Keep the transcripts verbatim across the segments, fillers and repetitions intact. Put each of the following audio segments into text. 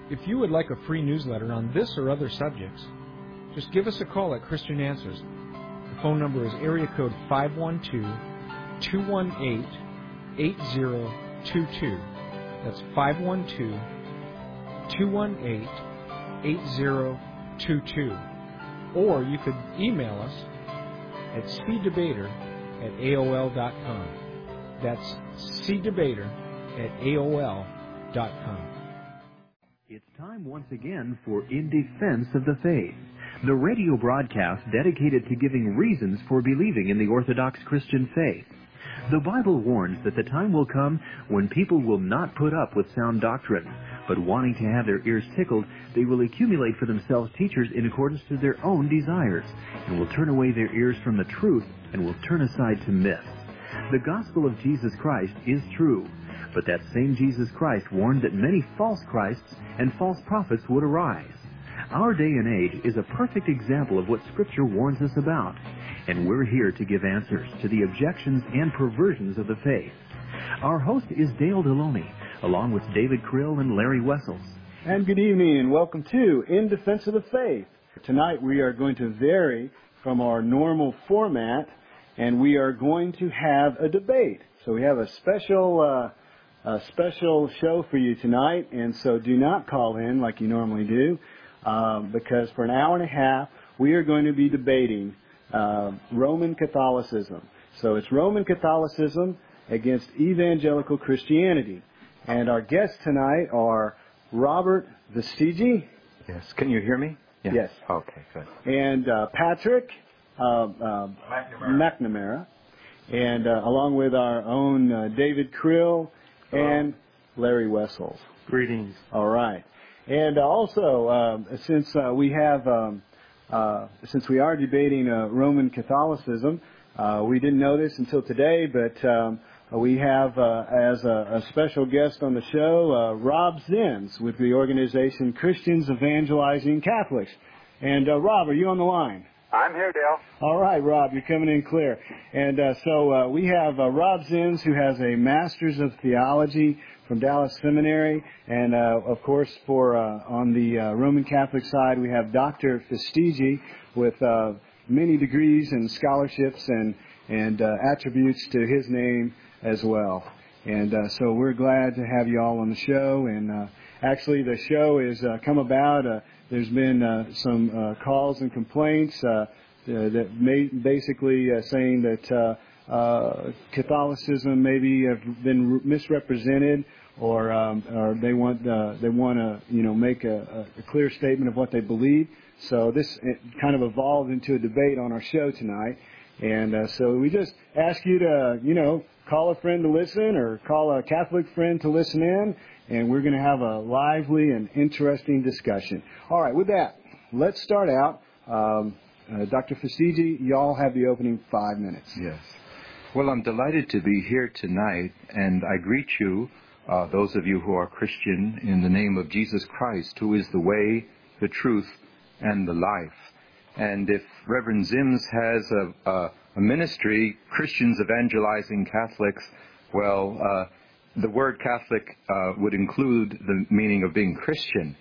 If you would like a free newsletter on this or other subjects, just give us a call at Christian Answers. The phone number is area code five one two, two one eight, eight zero two two. That's five one two, two one eight, eight zero two two. Or you could email us at c debater at A O L dot com. That's cdebater at A O L dot com. It's time once again for In Defense of the Faith, the radio broadcast dedicated to giving reasons for believing in the Orthodox Christian faith. The Bible warns that the time will come when people will not put up with sound doctrine, but wanting to have their ears tickled, they will accumulate for themselves teachers in accordance to their own desires, and will turn away their ears from the truth and will turn aside to myths. The gospel of Jesus Christ is true, but that same Jesus Christ warned that many false Christs and false prophets would arise. Our day and age is a perfect example of what Scripture warns us about, and we're here to give answers to the objections and perversions of the faith. Our host is Dale Deloney, along with David Krill and Larry Wessels. And good evening, and welcome to In Defense of the Faith. Tonight we are going to vary from our normal format, and we are going to have a debate. So we have a special uh, a special show for you tonight, and so do not call in like you normally do, um, because for an hour and a half we are going to be debating uh, Roman Catholicism. So it's Roman Catholicism against evangelical Christianity. And our guests tonight are Robert Vestigi. Yes. Can you hear me? Yeah. Yes. Okay, good. And uh, Patrick uh, uh, McNamara. McNamara. And uh, along with our own uh, David Krill and Larry Wessels. Greetings. All right. And uh, also, um, since uh, we have, um, uh, since we are debating uh, Roman Catholicism, uh, we didn't know this until today, but um, we have uh, as a, a special guest on the show, uh, Rob Zenz with the organization Christians Evangelizing Catholics. And uh, Rob, are you on the line? I'm here, Dale. All right, Rob, you're coming in clear. And uh, so uh, we have uh, Rob Zenz, who has a Master's of Theology from Dallas Seminary. And, uh, of course, for uh, on the uh, Roman Catholic side, we have Doctor Vestigi with uh, many degrees and scholarships and, and uh, attributes to his name as well. And uh, so we're glad to have you all on the show. And uh, actually, the show has uh, come about. Uh, there's been uh, some uh, calls and complaints uh, uh, that may basically uh, saying that uh, uh, Catholicism maybe have been misrepresented, or um, or they want uh, they want to you know make a, a clear statement of what they believe. So this kind of evolved into a debate on our show tonight. And uh, so we just ask you to, you know, call a friend to listen or call a Catholic friend to listen in, and we're going to have a lively and interesting discussion. All right, with that, let's start out. Um, uh, Doctor Vestigi, y'all have the opening five minutes. Yes. Well, I'm delighted to be here tonight, and I greet you, uh, those of you who are Christian, in the name of Jesus Christ, who is the way, the truth, and the life. And if Reverend Zenz has a, a, a ministry, Christians Evangelizing Catholics, well, uh, the word Catholic uh, would include the meaning of being Christian.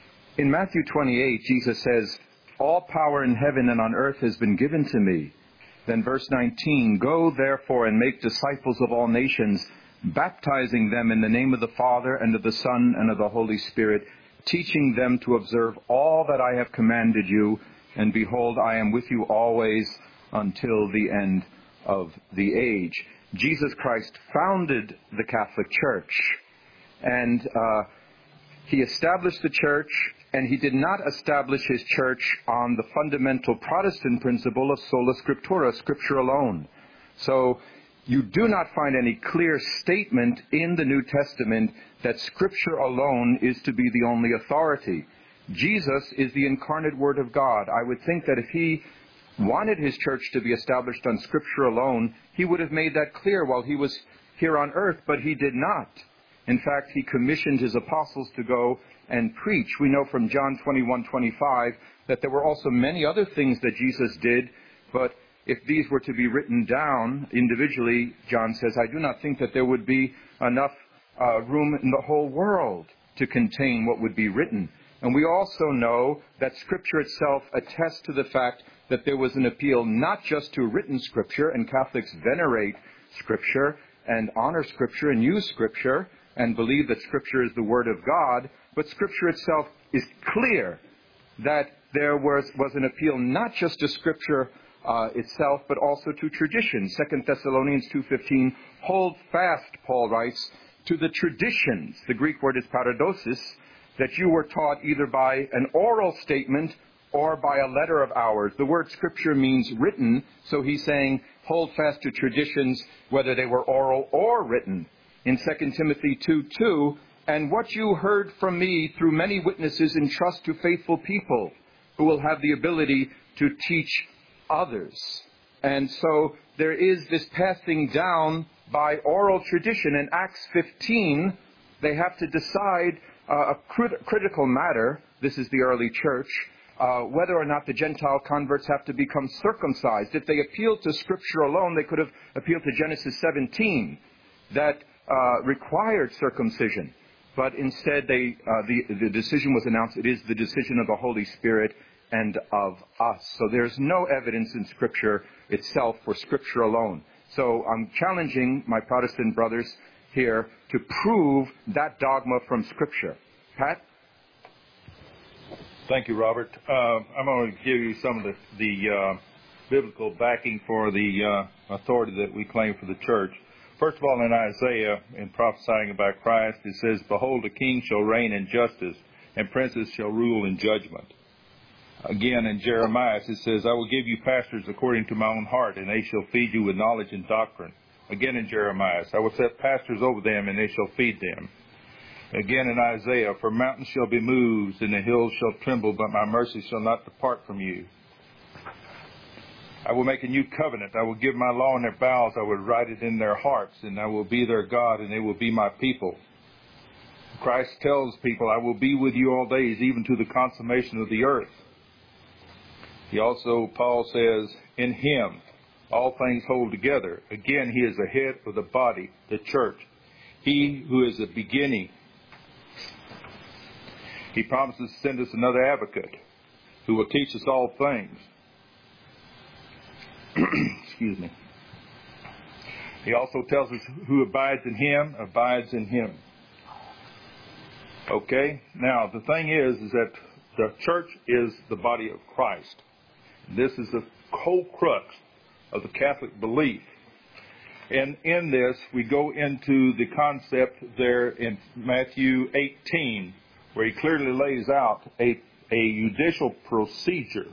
In Matthew twenty-eight, Jesus says, "All power in heaven and on earth has been given to me." Then verse nineteen, "Go therefore and make disciples of all nations, baptizing them in the name of the Father and of the Son and of the Holy Spirit, teaching them to observe all that I have commanded you. And behold, I am with you always until the end of the age." Jesus Christ founded the Catholic Church, and uh, he established the church, and he did not establish his church on the fundamental Protestant principle of sola scriptura, Scripture alone. So you do not find any clear statement in the New Testament that Scripture alone is to be the only authority. Jesus is the incarnate Word of God. I would think that if he wanted his church to be established on Scripture alone, he would have made that clear while he was here on earth, but he did not. In fact, he commissioned his apostles to go and preach. We know from John twenty-one twenty-five that there were also many other things that Jesus did, but if these were to be written down individually, John says, I do not think that there would be enough uh, room in the whole world to contain what would be written. And we also know that Scripture itself attests to the fact that there was an appeal not just to written Scripture, and Catholics venerate Scripture and honor Scripture and use Scripture and believe that Scripture is the Word of God, but Scripture itself is clear that there was, was an appeal not just to Scripture uh, itself, but also to tradition. Second Thessalonians two fifteen, hold fast, Paul writes, to the traditions, the Greek word is paradosis, that you were taught either by an oral statement or by a letter of ours. The word Scripture means written, so he's saying hold fast to traditions, whether they were oral or written. In Second Timothy two two, and what you heard from me through many witnesses entrust to faithful people who will have the ability to teach others. And so there is this passing down by oral tradition. In Acts fifteen, they have to decide uh, a crit- critical matter, this is the early church, uh, whether or not the Gentile converts have to become circumcised. If they appealed to Scripture alone, they could have appealed to Genesis seventeen, that uh, required circumcision. But instead, they, uh, the, the decision was announced, it is the decision of the Holy Spirit and of us. So there's no evidence in Scripture itself for Scripture alone. So I'm challenging my Protestant brothers here to prove that dogma from Scripture. Pat? Thank you, Robert. Uh, I'm going to give you some of the, the uh, biblical backing for the uh, authority that we claim for the church. First of all, in Isaiah, in prophesying about Christ, it says, behold, a king shall reign in justice, and princes shall rule in judgment. Again, in Jeremiah, it says, I will give you pastors according to my own heart, and they shall feed you with knowledge and doctrine. Again, in Jeremiah, I will set pastors over them, and they shall feed them. Again, in Isaiah, for mountains shall be moved, and the hills shall tremble, but my mercy shall not depart from you. I will make a new covenant. I will give my law in their bowels. I will write it in their hearts, and I will be their God, and they will be my people. Christ tells people, I will be with you all days, even to the consummation of the earth. He also, Paul says, in him all things hold together. Again, he is the head of the body, the church. He who is the beginning. He promises to send us another advocate who will teach us all things. Excuse me. He also tells us who abides in him, abides in him. Okay? Now, the thing is, is that the church is the body of Christ. This is the whole crux of the Catholic belief. And in this, we go into the concept there in Matthew eighteen, where he clearly lays out a, a judicial procedure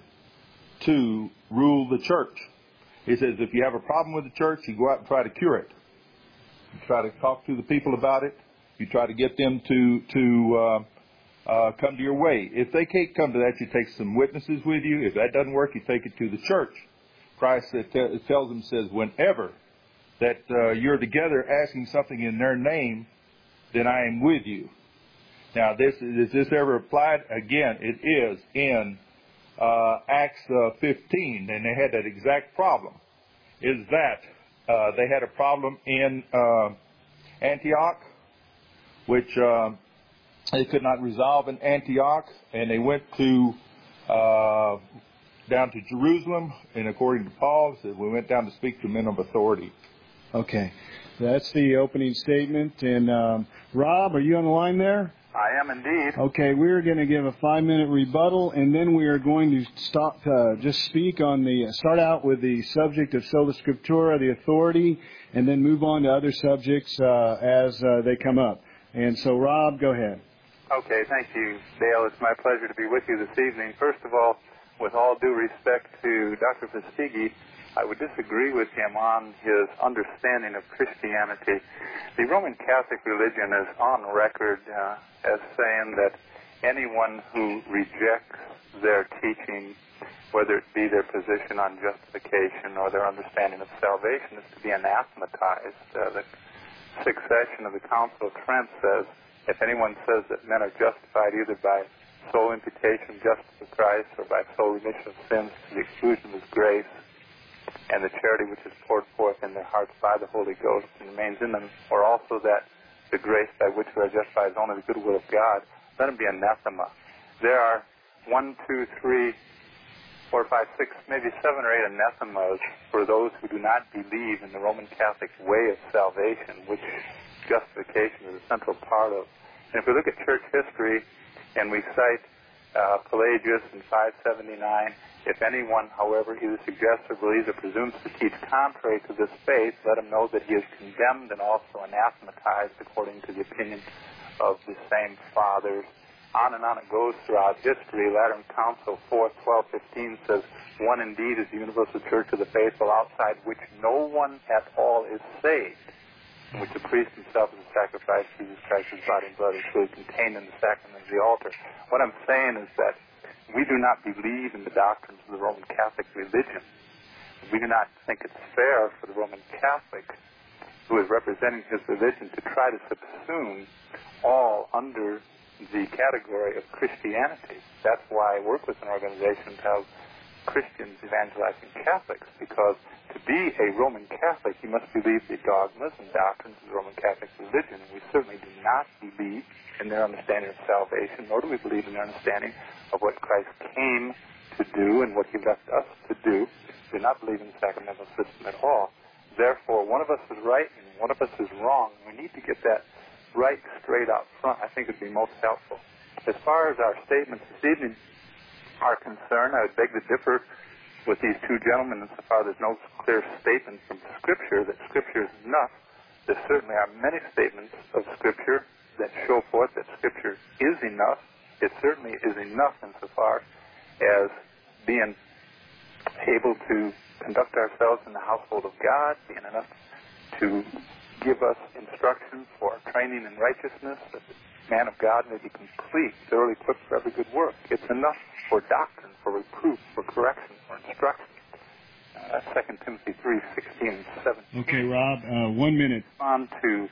to rule the church. He says if you have a problem with the church, you go out and try to cure it. You try to talk to the people about it. You try to get them to to uh, uh, come to your way. If they can't come to that, you take some witnesses with you. If that doesn't work, you take it to the church. Christ uh, t- tells them, says, whenever that uh, you're together asking something in their name, then I am with you. Now, this is this ever applied? Again, it is in uh, Acts uh, fifteen, and they had that exact problem. Is that uh, they had a problem in uh, Antioch, which uh, they could not resolve in Antioch, and they went to uh, down to Jerusalem, and according to Paul, said we went down to speak to men of authority. Okay, that's the opening statement. And um, Rob, are you on the line there? I am indeed. Okay, we're going to give a five-minute rebuttal, and then we are going to stop, uh, just speak on the, start out with the subject of Sola Scriptura, the authority, and then move on to other subjects uh, as uh, they come up. And so, Rob, go ahead. Okay, thank you, Dale. It's my pleasure to be with you this evening. First of all, with all due respect to Doctor Fastiggi, I would disagree with him on his understanding of Christianity. The Roman Catholic religion is on record uh, as saying that anyone who rejects their teaching, whether it be their position on justification or their understanding of salvation, is to be anathematized. Uh, the sixth session of the Council of Trent says, if anyone says that men are justified either by sole imputation, justice of Christ, or by sole remission of sins to the exclusion of his grace, and the charity which is poured forth in their hearts by the Holy Ghost and remains in them, or also that the grace by which we are justified is only the goodwill of God, let him be anathema. There are one, two, three, four, five, six, maybe seven or eight anathemas for those who do not believe in the Roman Catholic way of salvation, which justification is a central part of. And if we look at church history and we cite uh, Pelagius in five seventy-nine, if anyone, however, either suggests or believes or presumes to teach contrary to this faith, let him know that he is condemned and also anathematized according to the opinion of the same fathers. On and on it goes throughout history. Lateran Council four twelve fifteen says, one indeed is the universal church of the faithful, outside which no one at all is saved, in which the priest himself is a sacrifice, Jesus Christ's body and blood is truly contained in the sacrament of the altar. What I'm saying is that we do not believe in the doctrines of the Roman Catholic religion. We do not think it's fair for the Roman Catholic, who is representing his religion, to try to subsume all under the category of Christianity. That's why I work with an organization called Christians Evangelizing Catholics, because to be a Roman Catholic, you must believe the dogmas and doctrines of the Roman Catholic religion. We certainly do not believe in their understanding of salvation, nor do we believe in their understanding of what Christ came to do and what he left us to do. We do not believe in the sacramental system at all. Therefore, one of us is right and one of us is wrong. We need to get that right straight up front. I think it would be most helpful. As far as our statements this evening are concerned, I would beg to differ with these two gentlemen insofar there's no clear statement from Scripture that Scripture is enough. There certainly are many statements of Scripture that show forth that Scripture is enough. It certainly is enough insofar as being able to conduct ourselves in the household of God, being enough to give us instruction for training in righteousness, that the man of God may be complete, thoroughly equipped for every good work. It's enough for doctrine, for reproof, for correction, for instruction. Uh, Second Timothy three sixteen and seventeen. Okay, Rob, uh, one minute. On to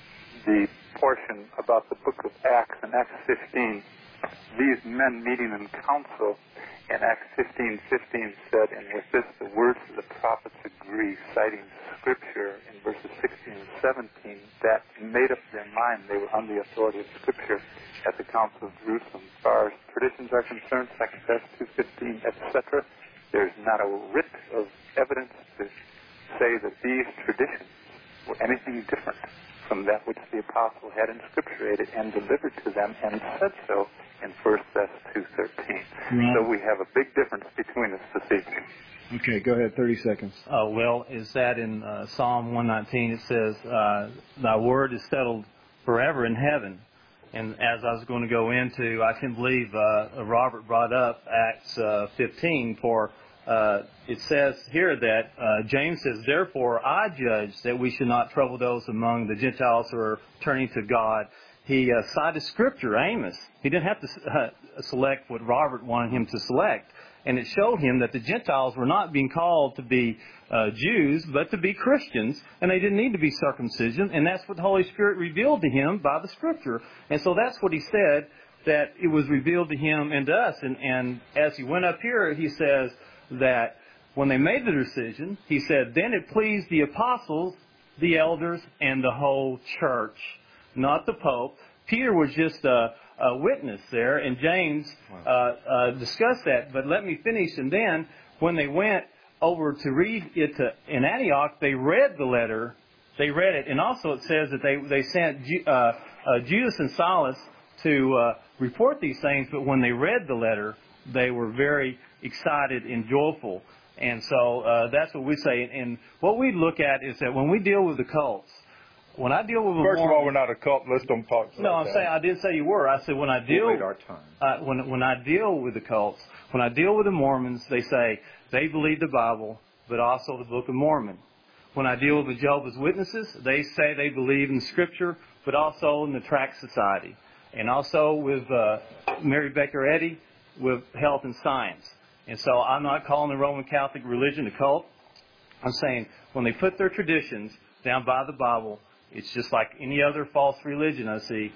the portion about the book of Acts in Acts fifteen. These men meeting in council in Acts fifteen fifteen said, and with this the words of the prophets agree, citing Scripture in verses sixteen and seventeen, that made up their mind they were under the authority of Scripture at the Council of Jerusalem. As far as traditions are concerned, Second Thessalonians two fifteen, et cetera, there's not a whit of evidence to say that these traditions were anything different from that which the apostle had inscripturated and delivered to them, and said so in First Thessalonians two thirteen. Right. So we have a big difference between us this evening. Okay, go ahead, thirty seconds. Uh, well, is that in uh, Psalm one nineteen, it says, uh, thy word is settled forever in heaven. And as I was going to go into, I can believe uh, Robert brought up Acts uh, fifteen, for uh, it says here that uh, James says, therefore I judge that we should not trouble those among the Gentiles who are turning to God. He uh, cited Scripture, Amos. He didn't have to uh, select what Robert wanted him to select. And it showed him that the Gentiles were not being called to be uh, Jews, but to be Christians, and they didn't need to be circumcision, and that's what the Holy Spirit revealed to him by the Scripture. And so that's what he said, that it was revealed to him and to us. And, and as he went up here, he says that when they made the decision, he said, then it pleased the apostles, the elders, and the whole church, not the Pope. Peter was just a, a witness there, and James uh, uh, discussed that. But let me finish. And then when they went over to read it to, in Antioch, they read the letter. They read it. And also it says that they, they sent uh, uh, Judas and Silas to uh, report these things. But when they read the letter, they were very excited and joyful. And so uh, that's what we say. And what we look at is that when we deal with the cults, when I deal with a First Mormon, of all, we're not a cult. Let's don't talk. No, I'm that. saying I didn't say you were. I said when I deal We'll wait our time. Uh, when when I deal with the cults, when I deal with the Mormons, they say they believe the Bible, but also the Book of Mormon. When I deal with the Jehovah's Witnesses, they say they believe in Scripture, but also in the Tract Society, and also with uh, Mary Baker Eddy with Health and Science. And so I'm not calling the Roman Catholic religion a cult. I'm saying when they put their traditions down by the Bible, it's just like any other false religion I see.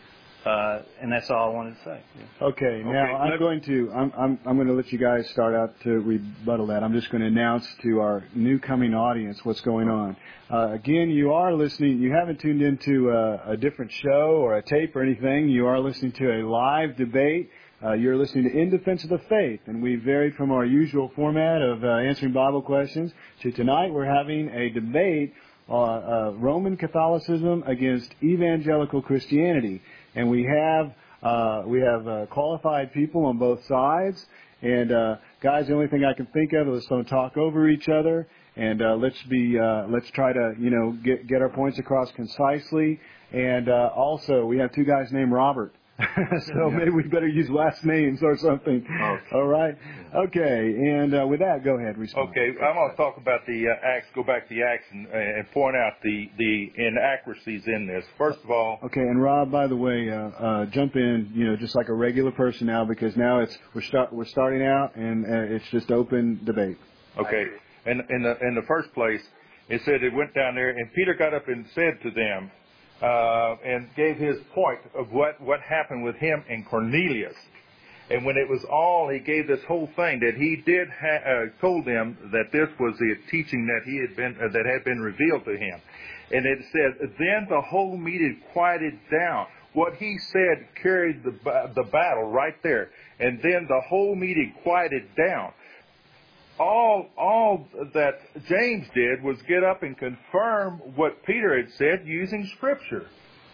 Uh, and that's all I wanted to say. Yeah. Okay, now Okay, I'm let- going to I'm I'm I'm going to let you guys start out to rebuttal that. I'm just going to announce to our new coming audience what's going on. Uh, again, you are listening. You haven't tuned into a, a different show or a tape or anything. You are listening to a live debate. Uh, you're listening to In Defense of the Faith, and we varied from our usual format of uh, answering Bible questions to tonight we're having a debate on uh, Roman Catholicism against evangelical Christianity. And we have uh, we have uh, qualified people on both sides. And uh, guys, the only thing I can think of is let's don't talk over each other, and uh, let's be uh, let's try to you know get get our points across concisely. And uh, also, we have two guys named Robert. so maybe we better use last names or something. Okay. All right. Okay. And uh, with that, go ahead. Respond. Okay, I'm going to talk about the uh, Acts, go back to the Acts and, uh, and point out the, the inaccuracies in this. First of all, Okay, and Rob, by the way, uh, uh, jump in, you know, just like a regular person now, because now it's we're start we're starting out and uh, it's just open debate. okay, in, in the in the first place, it said it went down there, and Peter got up and said to them, uh, and gave his point of what what happened with him and Cornelius. And when it was all, he gave this whole thing that he did ha- uh, told them that this was the teaching that he had been uh, that had been revealed to him. And it said, then the whole meeting quieted down. What he said carried the the battle right there. And then the whole meeting quieted down. All all that James did was get up and confirm what Peter had said using Scripture.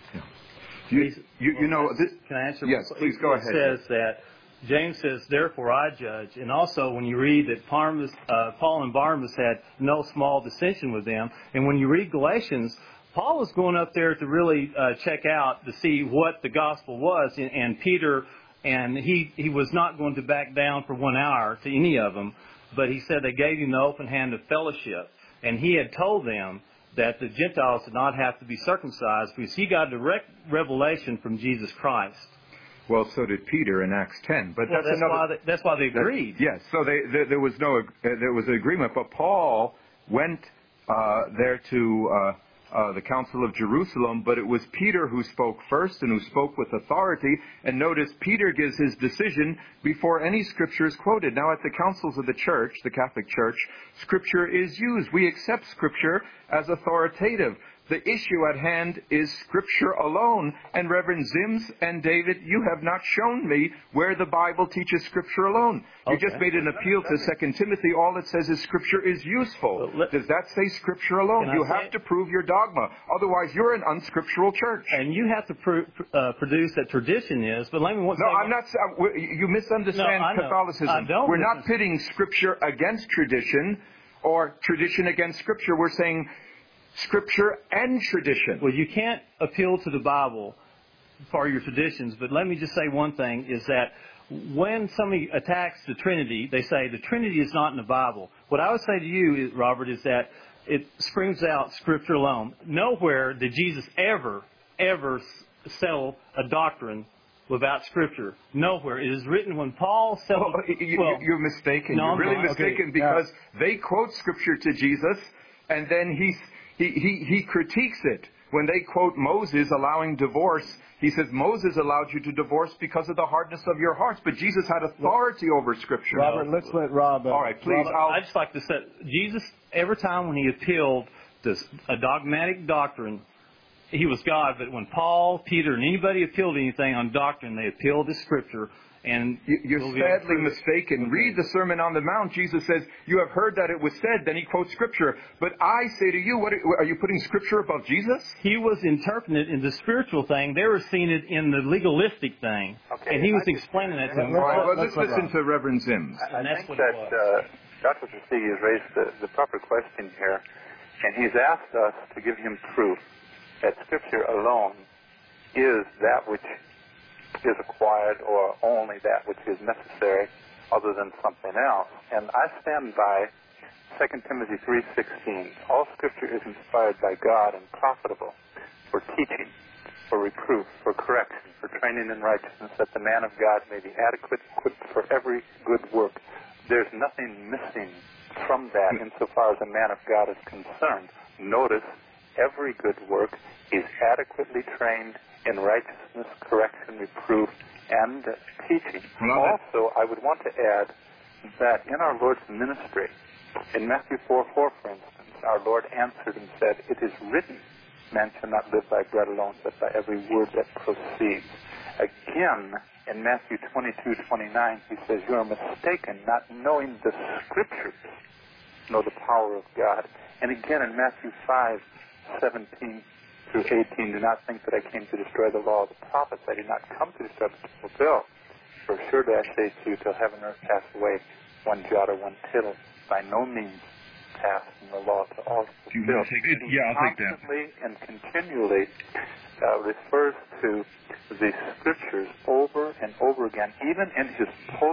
You, you, you know, this, Can I answer? Yes, please go ahead. It says that James says, therefore I judge. And also when you read that Barnabas, uh, Paul and Barnabas had no small dissension with them. And when you read Galatians, Paul was going up there to really uh, check out to see what the gospel was. And, and Peter, and he, he was not going to back down for one hour to any of them. But he said they gave him the open hand of fellowship. And he had told them that the Gentiles did not have to be circumcised because he got direct revelation from Jesus Christ. well, so did Peter in Acts ten. But Well, that's, that's, another. why they, that's why they agreed. That, yes, so they, there, there was no, uh, there was an agreement. But Paul went uh, there to uh, uh, the Council of Jerusalem, but it was Peter who spoke first and who spoke with authority. And notice Peter gives his decision before any Scripture is quoted. Now, at the councils of the Church, the Catholic Church, Scripture is used. We accept Scripture as authoritative. The issue at hand is Scripture alone. And Reverend Zims and David, you have not shown me where the Bible teaches Scripture alone. You Okay. just made an appeal to Second Timothy. All it says is Scripture is useful. Well, let- Does that say Scripture alone? Can I You say have it? to prove your dogma. Otherwise, you're an unscriptural church. And you have to pr- uh, produce that tradition is. But let me No, say I'm not. Uh, we- you misunderstand No, I know. Catholicism. I don't We're not misunderstand. pitting Scripture against tradition or tradition against Scripture. We're saying Scripture and tradition. Well, you can't appeal to the Bible for your traditions, but let me just say one thing, is that when somebody attacks the Trinity, they say the Trinity is not in the Bible. What I would say to you, Robert, is that it screams out Scripture alone. Nowhere did Jesus ever, ever settle a doctrine without Scripture. Nowhere. It is written when Paul settled... Oh, you, well, you're mistaken. no, you're I'm really not. Okay. mistaken because they quote Scripture to Jesus, and then he, he, he, he critiques it. When they quote Moses allowing divorce, he says Moses allowed you to divorce because of the hardness of your hearts, but Jesus had authority over Scripture. Robert, let's let Rob. Uh, All right, please. Rob, I'll, I just like to say, Jesus, every time when he appealed to a dogmatic doctrine, he was God. But when Paul, Peter, and anybody appealed to anything on doctrine, they appealed to Scripture. And You- You're we'll be able to sadly prove it. mistaken. Read the Sermon on the Mount. Jesus says, you have heard that it was said. Then he quotes Scripture. But I say to you, what are you putting Scripture above Jesus? He was interpreting it in the spiritual thing. They were seeing it in the legalistic thing. Okay. And he was explaining that to them. Let's- All right, well, let's let's let listen Rob. to Reverend Zims. I, I And that's think what that it uh, Doctor Fasigi has raised the, the proper question here, and he's asked us to give him proof that Scripture alone is that which is acquired or only that which is necessary other than something else. And I stand by Second Timothy three sixteen. All Scripture is inspired by God and profitable for teaching, for reproof, for correction, for training in righteousness, that the man of God may be adequate, equipped for every good work. There's nothing missing from that insofar as a man of God is concerned. Notice, every good work is adequately trained in righteousness, correction, reproof, and teaching. Well, also, I would want to add that in our Lord's ministry, in Matthew four four, for instance, our Lord answered and said, "It is written, man shall not live by bread alone, but by every word that proceeds." Again, in Matthew twenty-two twenty-nine, he says, "You are mistaken, not knowing the Scriptures, know the power of God." And again, in Matthew five seventeen through eighteen, "Do not think that I came to destroy the law of the prophets. I did not come to destroy, but to fulfill. For surely I say to you, till heaven and earth pass away, one jot or one tittle by no means pass from the law to all Do you fulfill." want to take it? Yeah, I'll take that. Constantly and continually uh, refers to the Scriptures over and over again, even in his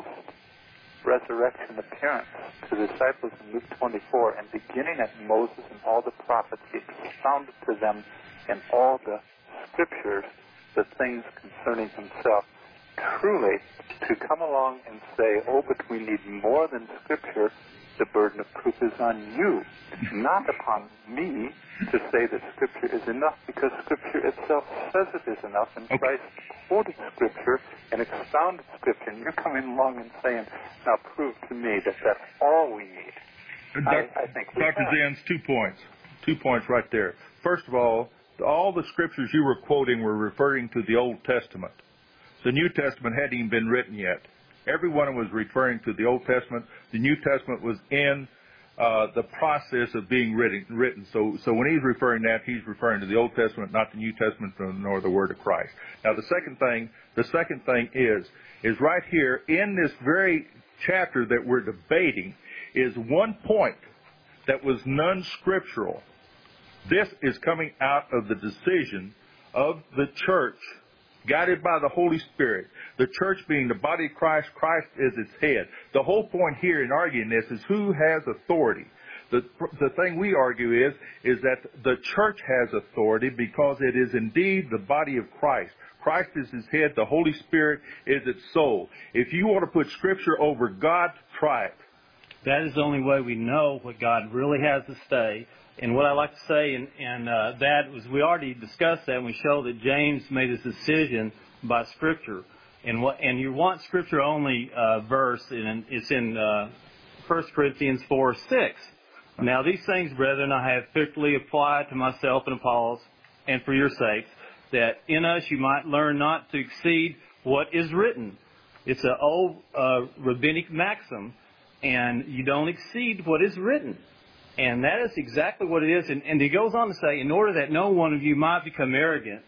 post-resurrection appearance to the disciples in Luke twenty-four, and beginning at Moses and all the prophets, he expounded to them in all the Scriptures the things concerning himself. Truly, to come along and say, "Oh, but we need more than Scripture," the burden of proof is on you, not upon me to say that Scripture is enough, because Scripture itself says it is enough, and Okay. Christ quoted Scripture and expounded Scripture, and you're coming along and saying, "Now prove to me that that's all we need." Doc- I, I think we Doctor have. Zans, two points. Two points right there. First of all, all the scriptures you were quoting were referring to the Old Testament. The New Testament hadn't even been written yet. Every one was referring to the Old Testament. The New Testament was in uh, the process of being written. written. So, so when he's referring to that, he's referring to the Old Testament, not the New Testament, nor the Word of Christ. Now, the second thing, the second thing is, is right here in this very chapter that we're debating, is one point that was non-scriptural. This is coming out of the decision of the church, guided by the Holy Spirit. The church being the body of Christ, Christ is its head. The whole point here in arguing this is who has authority. The, the thing we argue is, is that the church has authority because it is indeed the body of Christ. Christ is his head. The Holy Spirit is its soul. If you want to put Scripture over God, try it. That is the only way we know what God really has to say. And what I like to say in, in uh, that was we already discussed that, and we showed that James made his decision by Scripture. And what and you want Scripture only uh, verse, and it's in uh, First Corinthians four six. Now these things, brethren, I have fitly applied to myself and Apollos, and for your sakes, that in us you might learn not to exceed what is written. It's an old uh, rabbinic maxim, and you don't exceed what is written. And that is exactly what it is. And, and he goes on to say, in order that no one of you might become arrogant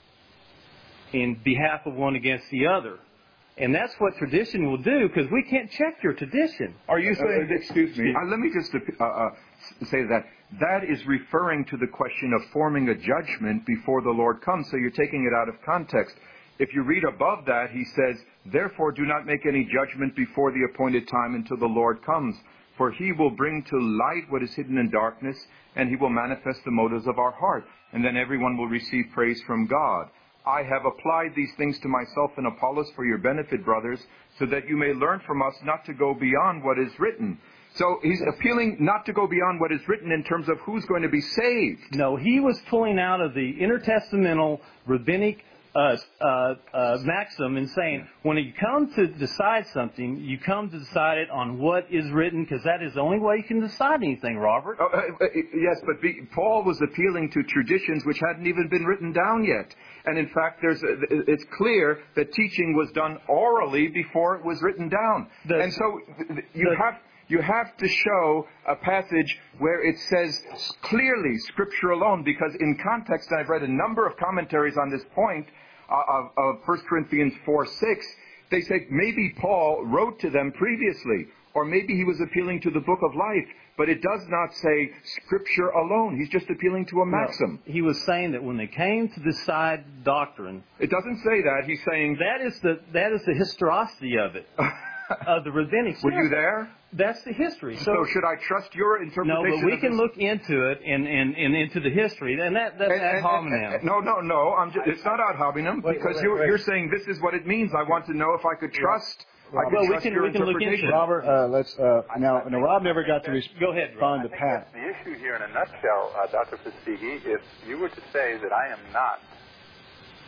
in behalf of one against the other. And that's what tradition will do, because we can't check your tradition. Are you saying, uh, excuse me, uh, let me just uh, uh, say that that is referring to the question of forming a judgment before the Lord comes, so you're taking it out of context. If you read above that, he says, therefore do not make any judgment before the appointed time until the Lord comes. For he will bring to light what is hidden in darkness, and he will manifest the motives of our heart. And then everyone will receive praise from God. I have applied these things to myself and Apollos for your benefit, brothers, so that you may learn from us not to go beyond what is written. So he's appealing not to go beyond what is written in terms of who's going to be saved. No, he was pulling out of the intertestamental rabbinic Uh, uh, uh, maxim and saying, when you come to decide something, you come to decide it on what is written, because that is the only way you can decide anything, Robert. Oh, uh, uh, yes, but be, Paul was appealing to traditions which hadn't even been written down yet. And in fact, there's a, it's clear that teaching was done orally before it was written down. The, and so you the, have... You have to show a passage where it says clearly Scripture alone, because in context, and I've read a number of commentaries on this point uh, of, of First Corinthians four six, they say maybe Paul wrote to them previously, or maybe he was appealing to the book of life, but it does not say Scripture alone. He's just appealing to a maxim. No, he was saying that when they came to decide doctrine... It doesn't say that. He's saying... That is the, that is the historicity of it. Of the rabbinic. Were you there? That's the history. So, so should I trust your interpretation? No, but we of can this? look into it and, and, and into the history, and that that's ad hominem. No, no, no. I'm just, it's not ad hominem, because wait, wait, you're, wait. you're saying this is what it means. I want to know if I could trust. Yeah. I could well, trust we can, your we can interpretation. look Robert, into it. uh, let's uh, now. Now, Rob never got to respond Go ahead, Rob. to Pat. The issue here, in a nutshell, uh, Doctor Fastigi, if you were to say that I am not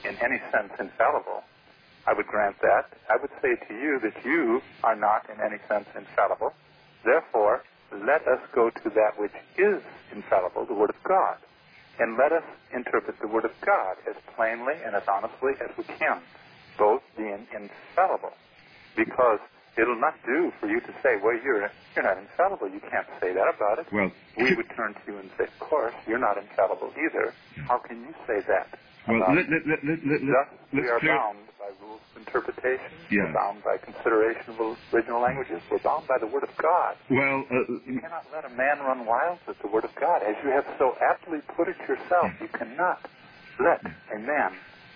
in any sense infallible. I would grant that. I would say to you that you are not in any sense infallible. Therefore, let us go to that which is infallible, the Word of God. And let us interpret the Word of God as plainly and as honestly as we can, both being infallible. Because it'll not do for you to say, well, you're, you're not infallible. You can't say that about it. Well, we would turn to you and say, of course, you're not infallible either. How can you say that? Well, about let, let, let, let, let, Thus, let's we are clear... bound by rules of interpretation. Yeah. We're bound by consideration of original languages. We're bound by the Word of God. Well, uh, you cannot let a man run wild with the Word of God. As you have so aptly put it yourself, you cannot let a man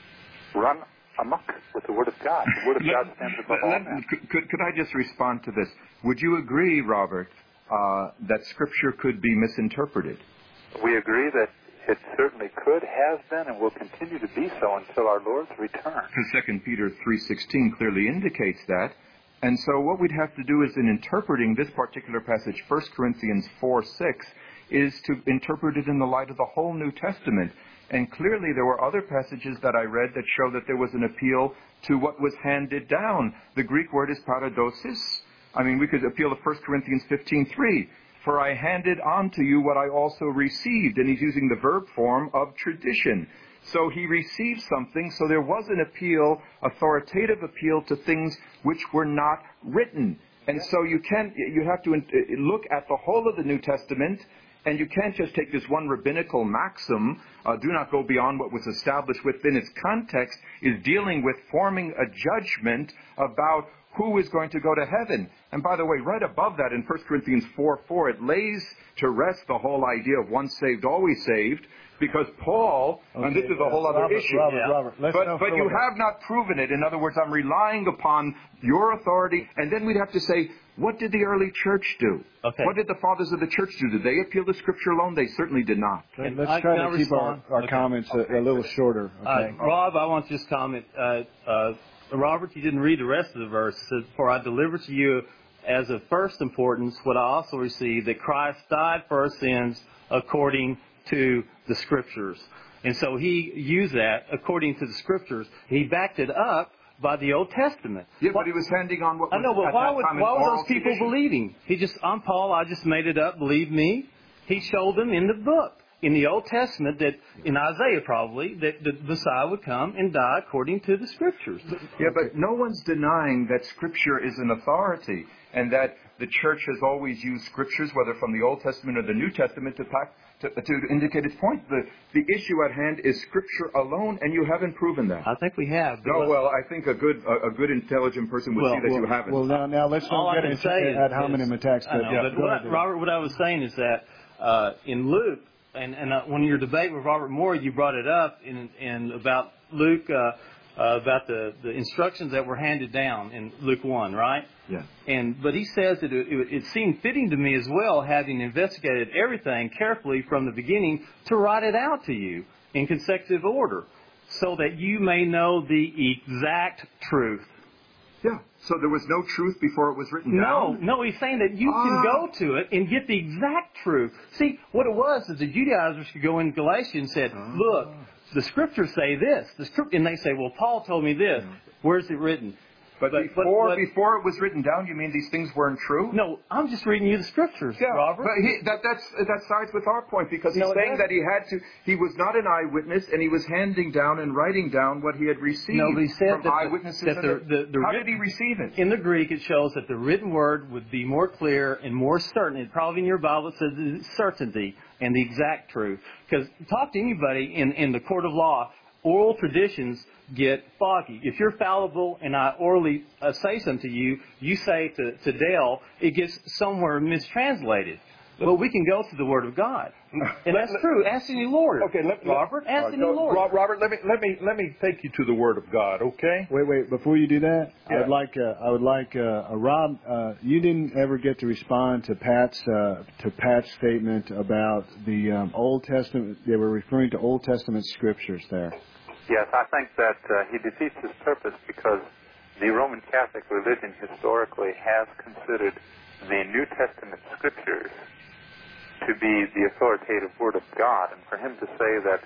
run amok with the Word of God. The Word of let, God stands above all let, men. Could, could I just respond to this? Would you agree, Robert, uh, that Scripture could be misinterpreted? We agree that it certainly could, has been, and will continue to be so until our Lord's return. Because Second Peter three sixteen clearly indicates that. And so what we'd have to do is, in interpreting this particular passage, First Corinthians four six, is to interpret it in the light of the whole New Testament. And clearly there were other passages that I read that show that there was an appeal to what was handed down. The Greek word is paradosis. I mean, we could appeal to First Corinthians fifteen three. For I handed on to you what I also received. And he's using the verb form of tradition. So he received something, so there was an appeal, authoritative appeal to things which were not written. And so you can't, you have to look at the whole of the New Testament, and you can't just take this one rabbinical maxim, uh, do not go beyond what was established within its context, is dealing with forming a judgment about who is going to go to heaven. And by the way, right above that in First Corinthians four four, it lays to rest the whole idea of once saved, always saved, because Paul, okay, and this is a whole other Robert, issue, Robert, yeah. Robert, let's but, but you further. have not proven it. In other words, I'm relying upon your authority, and then we'd have to say, what did the early church do? Okay. What did the fathers of the church do? Did they appeal to Scripture alone? They certainly did not. Okay, let's I, try to keep our, our okay. comments okay. a, a little shorter. Okay? Uh, Rob, I want to just comment. Uh, uh, Robert, you didn't read the rest of the verse. It says, for I deliver to you as of first importance what I also received, that Christ died for our sins according to the Scriptures. And so he used that according to the Scriptures. He backed it up by the Old Testament. Yeah, but he was handing on what was I know, but at why that would time why in were oral those people tradition. believing? He just, I'm Paul, I just made it up, believe me. He showed them in the book, in the Old Testament, that in Isaiah probably, that the Messiah would come and die according to the Scriptures. Yeah, but no one's denying that Scripture is an authority, and that the church has always used Scriptures, whether from the Old Testament or the New Testament, to pack, to, to indicate its point. The, the issue at hand is Scripture alone, and you haven't proven that. I think we have. No, well, I think a good, a, a good intelligent person would well, see that well, you haven't. Well, now, now let's All not I get can into say ad is, hominem attacks. I know, yeah, but what I, Robert, what I was saying is that uh, in Luke, and, and uh, when your debate with Robert Moore, you brought it up in, in about Luke, uh, uh, about the, the instructions that were handed down in Luke one, right? Yeah. And but he says that it, it, it seemed fitting to me as well, having investigated everything carefully from the beginning, to write it out to you in consecutive order, so that you may know the exact truth. Yeah. So there was no truth before it was written No, down? no, he's saying that you ah. can go to it and get the exact truth. See, what it was is the Judaizers could go in Galatians and said, ah. look, the Scriptures say this. The script, and they say, well, Paul told me this. Yeah. Where's it written? But, but before but, but, before it was written down, you mean these things weren't true? No, I'm just reading you the Scriptures, yeah, Robert. But he, that that's that sides with our point, because he's no, saying that he had to. He was not an eyewitness, and he was handing down and writing down what he had received no, but he said from that eyewitnesses. The, that the, the, the, how written, did he receive it? In the Greek, it shows that the written word would be more clear and more certain. And probably in your Bible it says certainty and the exact truth. Because talk to anybody in in the court of law. Oral traditions get foggy. If you're fallible and I orally uh, say something to you, you say to, to Dale, it gets somewhere mistranslated. But we can go to the Word of God. And that's true. Ask any lawyer. Okay, let, Robert, ask uh, any lawyer. Robert, let me let me let me take you to the Word of God, okay? Wait, wait. Before you do that, yeah. I would like uh, I would like uh, a Rob. Uh, you didn't ever get to respond to Pat's uh, to Pat's statement about the um, Old Testament. They were referring to Old Testament scriptures there. Yes, I think that uh, he defeats his purpose because the Roman Catholic religion historically has considered the New Testament scriptures to be the authoritative Word of God. And for him to say that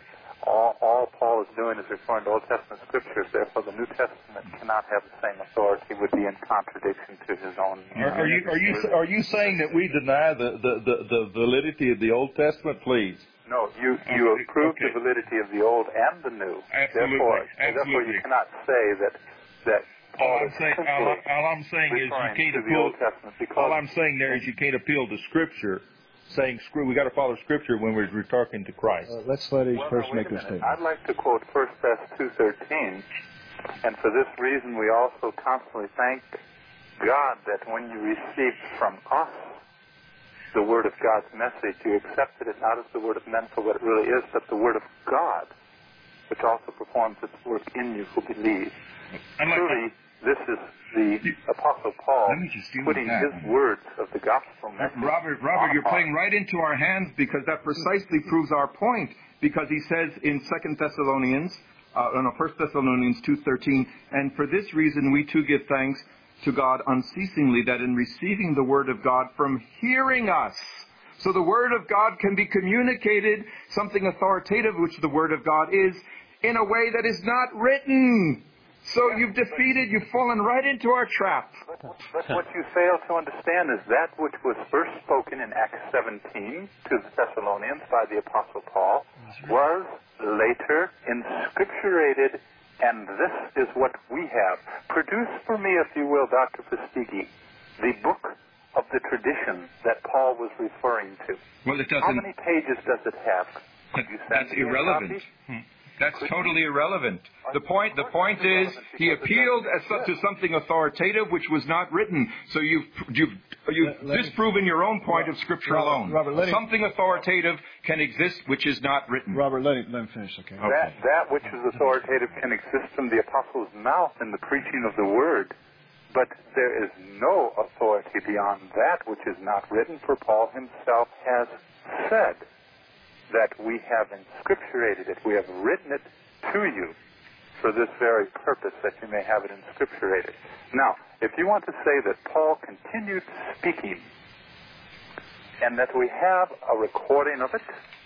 all, all Paul is doing is referring to Old Testament scriptures. Therefore, the New Testament cannot have the same authority, would be in contradiction to his own. Are, are you are you are you saying that we deny the, the, the, the validity of the Old Testament? Please. No, you you okay. approve okay. the validity of the Old and the New. Absolutely. Therefore, Absolutely. therefore you cannot say that that Paul all I'm is saying, all, all I'm saying is you can't appeal. All I'm saying there is you can't appeal to Scripture, saying screw. We got to follow Scripture when we're, we're talking to Christ. Uh, let's let each well, person no, make their statement. I'd like to quote First Thess two thirteen, and for this reason we also constantly thank God that when you received from us the word of God's message, you accepted it not as the word of men for what it really is, but the word of God, which also performs its work in you who believe. Truly, this is the Apostle Paul putting his words of the gospel message. Robert, Robert, you're playing right into our hands, because that precisely proves our point. Because he says in Second Thessalonians, uh, no, First Thessalonians two thirteen, and for this reason we too give thanks to God unceasingly, that in receiving the word of God from hearing us. So the word of God can be communicated, something authoritative, which the word of God is, in a way that is not written. So you've defeated, you've fallen right into our trap. But, but what you fail to understand is that which was first spoken in Acts seventeen to the Thessalonians by the Apostle Paul was later inscripturated, and this is what we have. Produce for me, if you will, Doctor Fastigi, the book of the tradition that Paul was referring to. Well, it doesn't. How many pages does it have? That, that's irrelevant. That's totally irrelevant. The point, the point is, he appealed as to something authoritative which was not written. So you've you've you've let, let disproven me, your own point of Scripture Robert, alone. Robert, let something him, authoritative can exist which is not written. Robert, let him, let him finish, okay? okay. That that which is authoritative can exist from the apostle's mouth in the preaching of the word, but there is no authority beyond that which is not written. For Paul himself has said that we have inscripturated it, we have written it to you for this very purpose, that you may have it inscripturated. Now, if you want to say that Paul continued speaking and that we have a recording of it,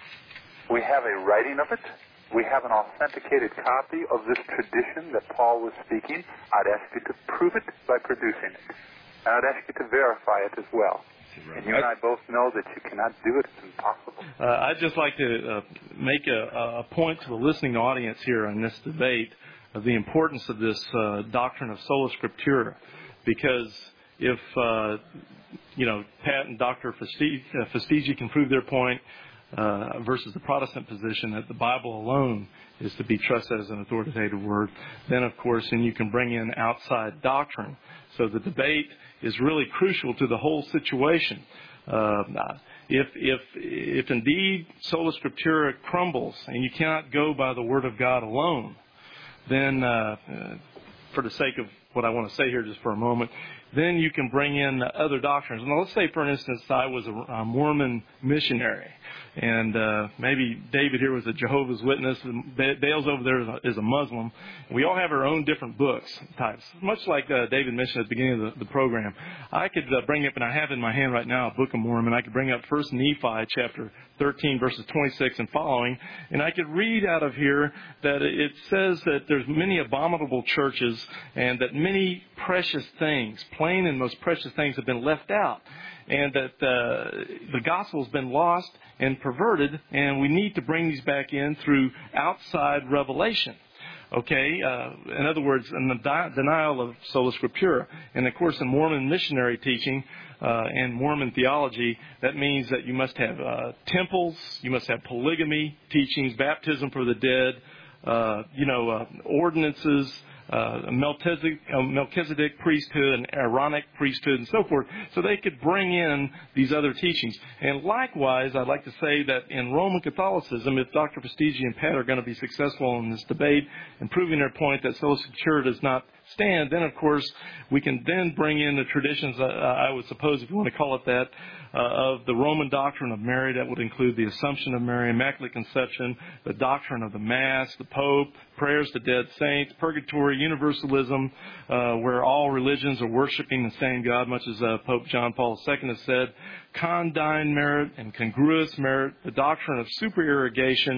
we have a writing of it, we have an authenticated copy of this tradition that Paul was speaking, I'd ask you to prove it by producing it. And I'd ask you to verify it as well. And you and I both know that you cannot do it. It's impossible. Uh, I'd just like to uh, make a, a point to the listening audience here on this debate of the importance of this uh, doctrine of sola scriptura. Because if, uh, you know, Pat and Doctor Fastigi can prove their point uh, versus the Protestant position that the Bible alone is to be trusted as an authoritative word, then, of course, then you can bring in outside doctrine. So the debate is really crucial to the whole situation. Uh, if, if, if indeed sola scriptura crumbles and you cannot go by the word of God alone, then uh, uh, for the sake of what I want to say here just for a moment, then you can bring in other doctrines. Now, let's say, for instance, I was a, a Mormon missionary, and uh, maybe David here was a Jehovah's Witness, and Dale's over there is a, is a Muslim. We all have our own different books types, much like uh, David mentioned at the beginning of the, the program. I could uh, bring up, and I have in my hand right now, a Book of Mormon. I could bring up First Nephi chapter thirteen, verses twenty-six and following, and I could read out of here that it says that there's many abominable churches and that many precious things, plain and most precious things, have been left out, and that uh, the gospel has been lost and perverted, and we need to bring these back in through outside revelation. Okay, uh, in other words, in the di- denial of sola scriptura. And of course, in Mormon missionary teaching uh, and Mormon theology, that means that you must have uh, temples, you must have polygamy teachings, baptism for the dead, uh, you know, uh, ordinances, Uh, Melchizedek, uh, Melchizedek priesthood and Aaronic priesthood and so forth, so they could bring in these other teachings. And likewise, I'd like to say that in Roman Catholicism, if Doctor Fastigi and Pat are going to be successful in this debate and proving their point that sola scriptura does not stand, then of course we can then bring in the traditions, uh, I would suppose, if you want to call it that, uh, of the Roman doctrine of Mary. That would include the Assumption of Mary, Immaculate Conception, the doctrine of the Mass, the Pope, prayers to dead saints, purgatory, universalism, uh, where all religions are worshiping the same God, much as uh, Pope John Paul the Second has said, condign merit and congruous merit, the doctrine of supererogation,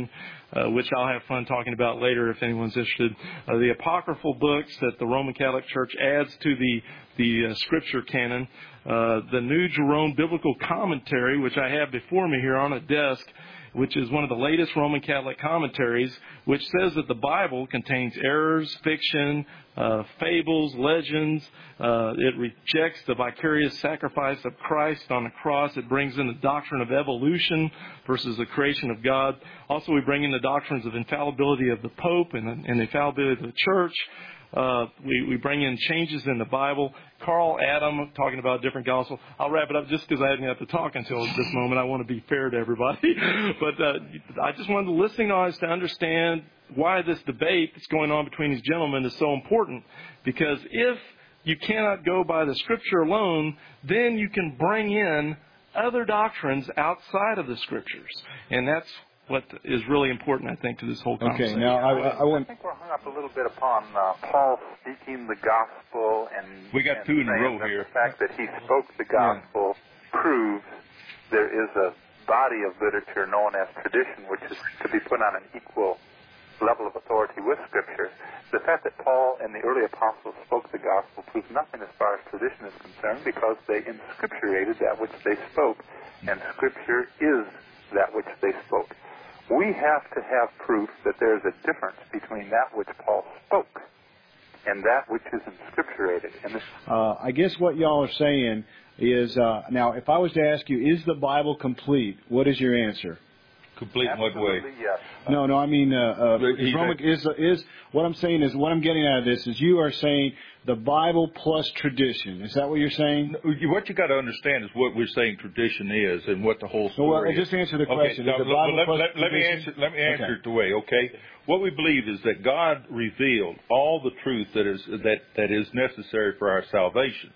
uh, which I'll have fun talking about later if anyone's interested. Uh, the apocryphal books that the Roman Catholic Church adds to the the uh, Scripture canon. Uh, the New Jerome Biblical Commentary, which I have before me here on a desk, which is one of the latest Roman Catholic commentaries, which says that the Bible contains errors, fiction, uh, fables, legends. Uh, it rejects the vicarious sacrifice of Christ on the cross. It brings in the doctrine of evolution versus the creation of God. Also, we bring in the doctrines of infallibility of the Pope and, and the infallibility of the Church. Uh, we, we bring in changes in the Bible. Carl Adam talking about a different gospel. I'll wrap it up just because I didn't have to talk until this moment. I want to be fair to everybody. But uh, I just wanted the listening audience to understand why this debate that's going on between these gentlemen is so important. Because if you cannot go by the Scripture alone, then you can bring in other doctrines outside of the Scriptures. And that's what is really important, I think, to this whole conversation. Okay, now I, I, I want. I think we're hung up a little bit upon uh, Paul speaking the gospel, and we got and two in a row that here. The fact that he spoke the gospel yeah. proves there is a body of literature known as tradition, which is to be put on an equal level of authority with Scripture. The fact that Paul and the early apostles spoke the gospel proves nothing as far as tradition is concerned, because they inscripturated that which they spoke, and Scripture is that which they spoke. We have to have proof that there's a difference between that which Paul spoke and that which is inscripturated. And this uh, I guess what y'all are saying is, uh, now, if I was to ask you, is the Bible complete, what is your answer? Complete in what way? Yes. No, no, I mean, uh, uh, Roman, is, is, what I'm saying is, what I'm getting out of this is you are saying the Bible plus tradition. Is that what you're saying? What you got to understand is what we're saying tradition is and what the whole story well, well, is. just answer the question. Okay, is the no, Bible let, plus let, let me answer, let me answer okay. it the way, okay? What we believe is that God revealed all the truth that is, that, that is necessary for our salvation.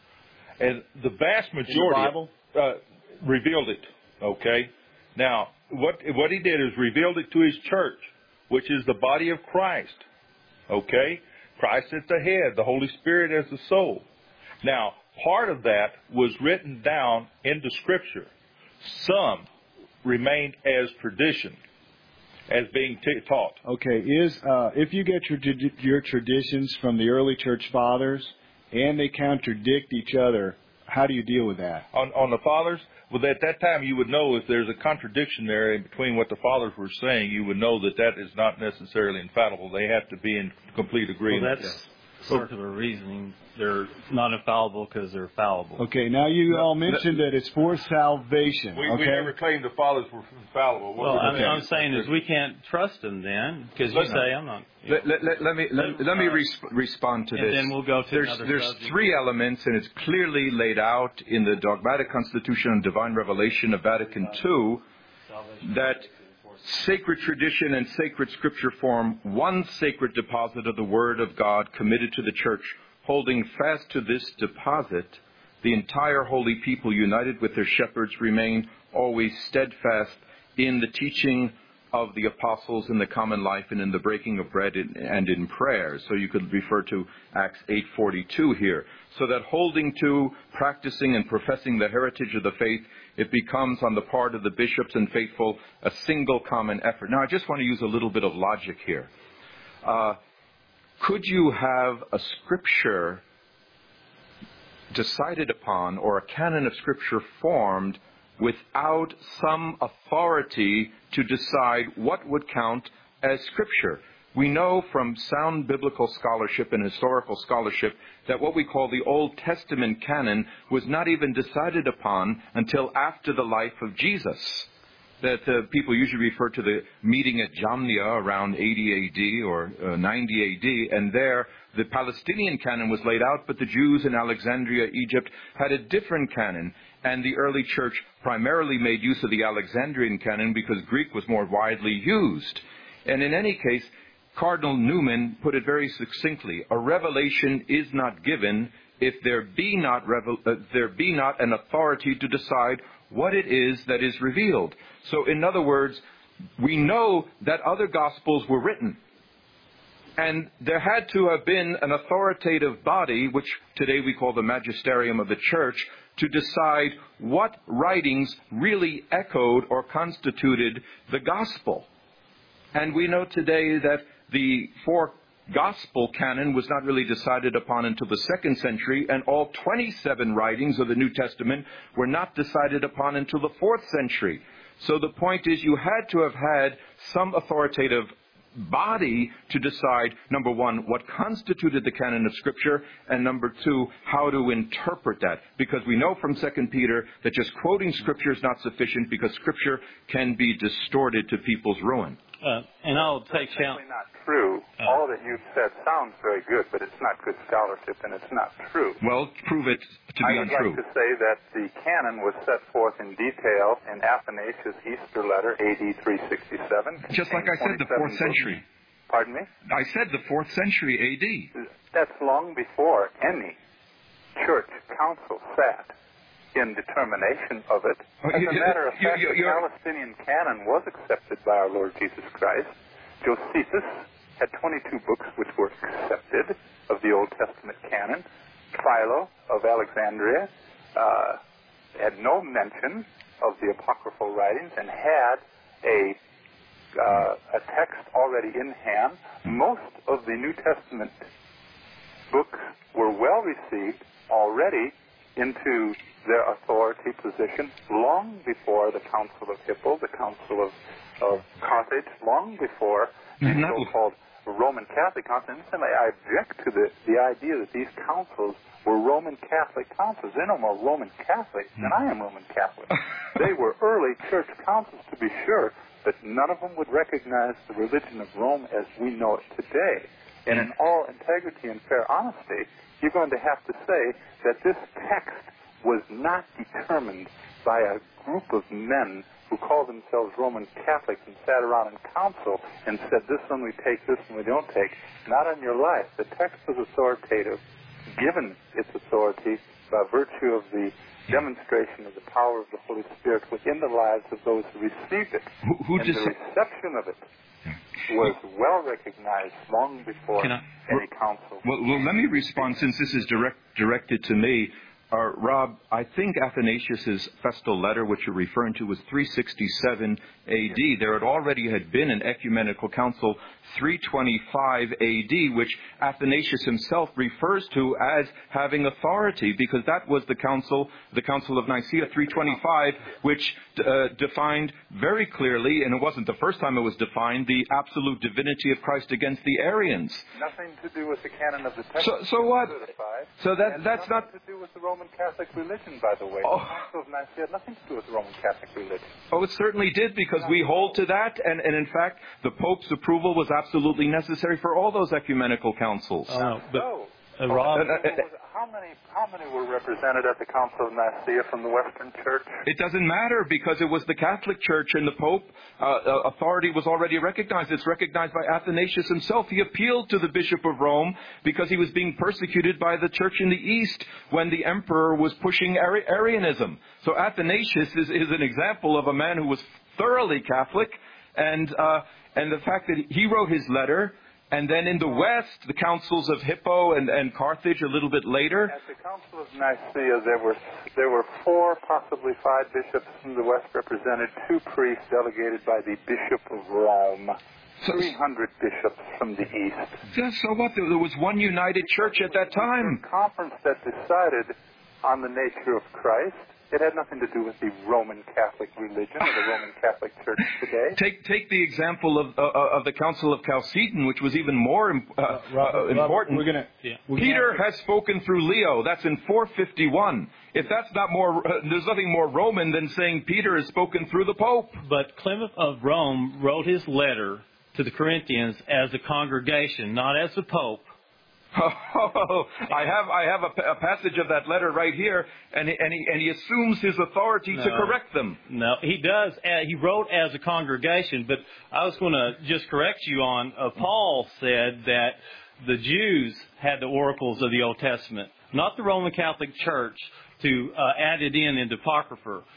And the vast majority In the Bible? Uh, revealed it, okay? Now, what what he did is revealed it to his church, which is the body of Christ. Okay? Christ is the head, the Holy Spirit as the soul. Now, part of that was written down into Scripture. Some remained as tradition, as being t- taught. Okay, is uh, if you get your your traditions from the early church fathers and they contradict each other, how do you deal with that? On, on the fathers? Well, at that time, you would know if there's a contradiction there in between what the fathers were saying, you would know that that is not necessarily infallible. They have to be in complete agreement. Well, that's circular reasoning. They're not infallible because they're fallible. Okay, now you all mentioned that it's for salvation. We, okay? we never claimed the fathers were infallible. Well, I mean, okay. I'm saying is we can't trust them then, because you say I'm not. You know, let, let, let, let me let, let me res- respond to and this. then we'll go to there's another there's subject. three elements, and it's clearly laid out in the Dogmatic Constitution on Divine Revelation of Vatican Two that sacred tradition and sacred Scripture form one sacred deposit of the Word of God committed to the Church. Holding fast to this deposit, the entire holy people, united with their shepherds, remain always steadfast in the teaching of the apostles, in the common life, and in the breaking of bread and in prayer. So you could refer to Acts eight forty-two here. So that holding to, practicing, and professing the heritage of the faith, it becomes on the part of the bishops and faithful a single common effort. Now, I just want to use a little bit of logic here. Uh, Could you have a Scripture decided upon or a canon of Scripture formed without some authority to decide what would count as Scripture? We know from sound biblical scholarship and historical scholarship that what we call the Old Testament canon was not even decided upon until after the life of Jesus. That uh, people usually refer to the meeting at Jamnia around eighty A D or uh, ninety A D, and there the Palestinian canon was laid out, but the Jews in Alexandria, Egypt, had a different canon, and the early church primarily made use of the Alexandrian canon because Greek was more widely used. And in any case, Cardinal Newman put it very succinctly: a revelation is not given if there be not revel- uh, there be not an authority to decide what it is that is revealed. So, in other words, we know that other Gospels were written. And there had to have been an authoritative body, which today we call the magisterium of the Church, to decide what writings really echoed or constituted the Gospel. And we know today that the four Gospel canon was not really decided upon until the second century, and all twenty-seven writings of the New Testament were not decided upon until the fourth century. So the point is, you had to have had some authoritative body to decide, number one, what constituted the canon of Scripture, and number two, how to interpret that. Because we know from Second Peter that just quoting Scripture is not sufficient, because Scripture can be distorted to people's ruin. Uh, and I'll take That's challenge. simply not true. Uh, All that you've said sounds very good, but it's not good scholarship, and it's not true. Well, prove it to be I would untrue. like to say that the canon was set forth in detail in Athanasius' Easter letter, A D three sixty-seven. Just like I said, the fourth century. Pardon me? I said the fourth century A D. That's long before any church council sat in determination of it. As a matter of fact, the Palestinian canon was accepted by our Lord Jesus Christ. Josephus had twenty-two books which were accepted of the Old Testament canon. Philo of Alexandria uh, had no mention of the apocryphal writings and had a uh, a text already in hand. Most of the New Testament books were well received already into their authority position long before the Council of Hippo, the Council of, of Carthage, long before the so-called Roman Catholic Council. And I object to the, the idea that these councils were Roman Catholic councils. They're no more Roman Catholic than I am Roman Catholic. They were early church councils, to be sure, but none of them would recognize the religion of Rome as we know it today. And in all integrity and fair honesty, you're going to have to say that this text was not determined by a group of men who called themselves Roman Catholics and sat around in council and said, this one we take, this one we don't take. Not on your life. The text was authoritative, given its authority by virtue of the demonstration of the power of the Holy Spirit within the lives of those who received it. Who, who and just the reception of it was well recognized long before I, any council. Well, well, let me respond, since this is direct, directed to me. Uh, Rob, I think Athanasius' festal letter, which you're referring to, was three sixty-seven A D. There had already had been an ecumenical council, three twenty-five A D, which Athanasius himself refers to as having authority, because that was the council, the Council of Nicaea, three twenty-five, which uh, defined very clearly, and it wasn't the first time it was defined, the absolute divinity of Christ against the Arians. Nothing to do with the canon of the text. So, so what? So that that's not to do with the Roman Catholic religion, by the way. Oh. The Council of Nicaea had nothing to do with the Roman Catholic religion. Oh, it certainly did, because we hold to that, and, and in fact, the Pope's approval was absolutely necessary for all those ecumenical councils. Uh, but, so, uh, Rob, uh, uh, how many how many were represented at the Council of Nicaea from the Western Church? It doesn't matter, because it was the Catholic Church, and the Pope uh, uh, authority was already recognized. It's recognized by Athanasius himself. He appealed to the Bishop of Rome because he was being persecuted by the Church in the East when the Emperor was pushing Ari- Arianism. So Athanasius is, is an example of a man who was thoroughly Catholic, and uh, and the fact that he wrote his letter. And then in the West, the councils of Hippo and, and Carthage a little bit later. At the Council of Nicaea, there were there were four, possibly five bishops from the West represented, two priests delegated by the Bishop of Rome, So, three hundred bishops from the East. yeah, so what? There was one united church at that time. A conference that decided on the nature of Christ. It had nothing to do with the Roman Catholic religion or the Roman Catholic Church today. Take take the example of uh, of the Council of Chalcedon, which was even more uh, uh, Robert, important. Robert, we're gonna, yeah. we're Peter gonna, has spoken through Leo. That's in four fifty-one. If that's not more, uh, there's nothing more Roman than saying Peter has spoken through the Pope. but Clement of Rome wrote his letter to the Corinthians as a congregation, not as the Pope. Oh, I have I have a, a passage of that letter right here, and he, and he, and he assumes his authority No. to correct them. No, he does. Uh, he wrote as a congregation, but I was going to just correct you on, uh, Paul said that the Jews had the oracles of the Old Testament, not the Roman Catholic Church, to uh, add it in into Apocrypha.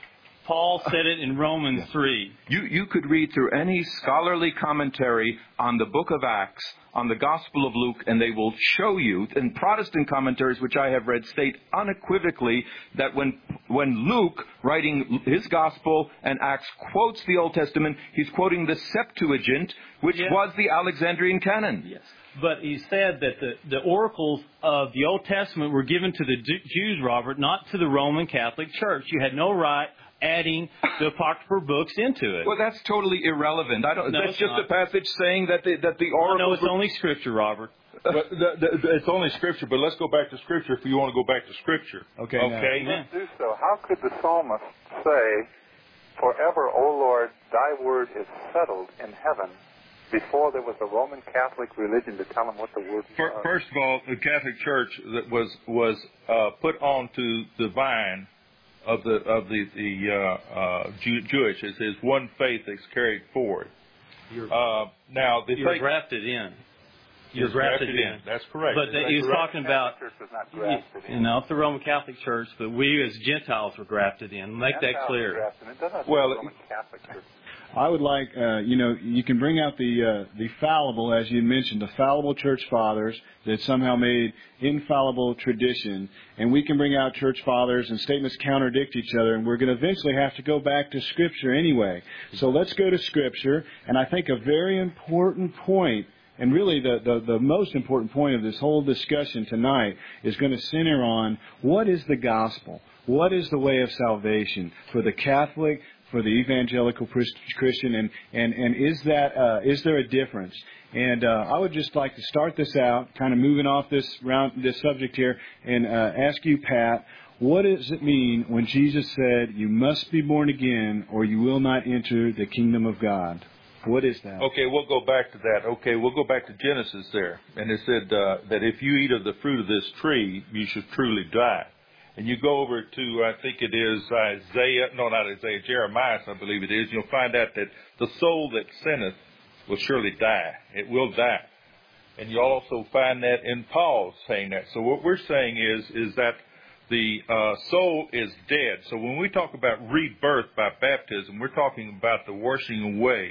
Paul said it in Romans Yeah. three. You, you could read through any scholarly commentary on the book of Acts, on the Gospel of Luke, and they will show you, and Protestant commentaries which I have read state unequivocally that when when Luke, writing his Gospel and Acts, quotes the Old Testament, he's quoting the Septuagint, which Yeah. was the Alexandrian canon. Yes. But he said that the, the oracles of the Old Testament were given to the Jews, Robert, not to the Roman Catholic Church. You had no right adding the apocryphal books into it. Well, that's totally irrelevant. I don't. No, that's it's just not. a passage saying that the that the Oh, oracles. no, it's were- only Scripture, Robert. But the, the, it's only Scripture, but let's go back to Scripture if you want to go back to Scripture. Okay, Okay? now- Amen. Do so. How could the psalmist say, "Forever, O Lord, thy word is settled in heaven," before there was a Roman Catholic religion to tell him what the word Fir- was? First of all, the Catholic Church that was was uh, put onto the vine of the of the the uh, uh, Jew- Jewish. It says one faith that's carried forward. You're, Uh, now the you're faith grafted in. You're is grafted in. That's correct. But that he was Correct. talking about, The church was not grafted in. you know, the Roman Catholic Church, but we as Gentiles were grafted in. Make that Gentiles clear. were grafted in. It doesn't have to Well, be the Roman Catholic Church. I would like, uh, you know, you can bring out the uh, the fallible, as you mentioned, the fallible church fathers that somehow made infallible tradition, and we can bring out church fathers and statements contradict each other, and we're going to eventually have to go back to Scripture anyway. So let's go to Scripture, and I think a very important point, and really the, the, the most important point of this whole discussion tonight is going to center on what is the gospel? What is the way of salvation for the Catholic, for the evangelical Christian, and, and, and is that uh, is there a difference? And uh, I would just like to start this out, kind of moving off this round, this subject here, and uh, ask you, Pat, what does it mean when Jesus said, "You must be born again, or you will not enter the kingdom of God"? What is that? Okay, we'll go back to that. Okay, we'll go back to Genesis there. And it said uh, that if you eat of the fruit of this tree, you should truly die. And you go over to, I think it is Isaiah, no, not Isaiah, Jeremiah, I believe it is, you'll find out that the soul that sinneth will surely die. It will die. And you'll also find that in Paul saying that. So what we're saying is, is that the uh, soul is dead. So when we talk about rebirth by baptism, we're talking about the washing away,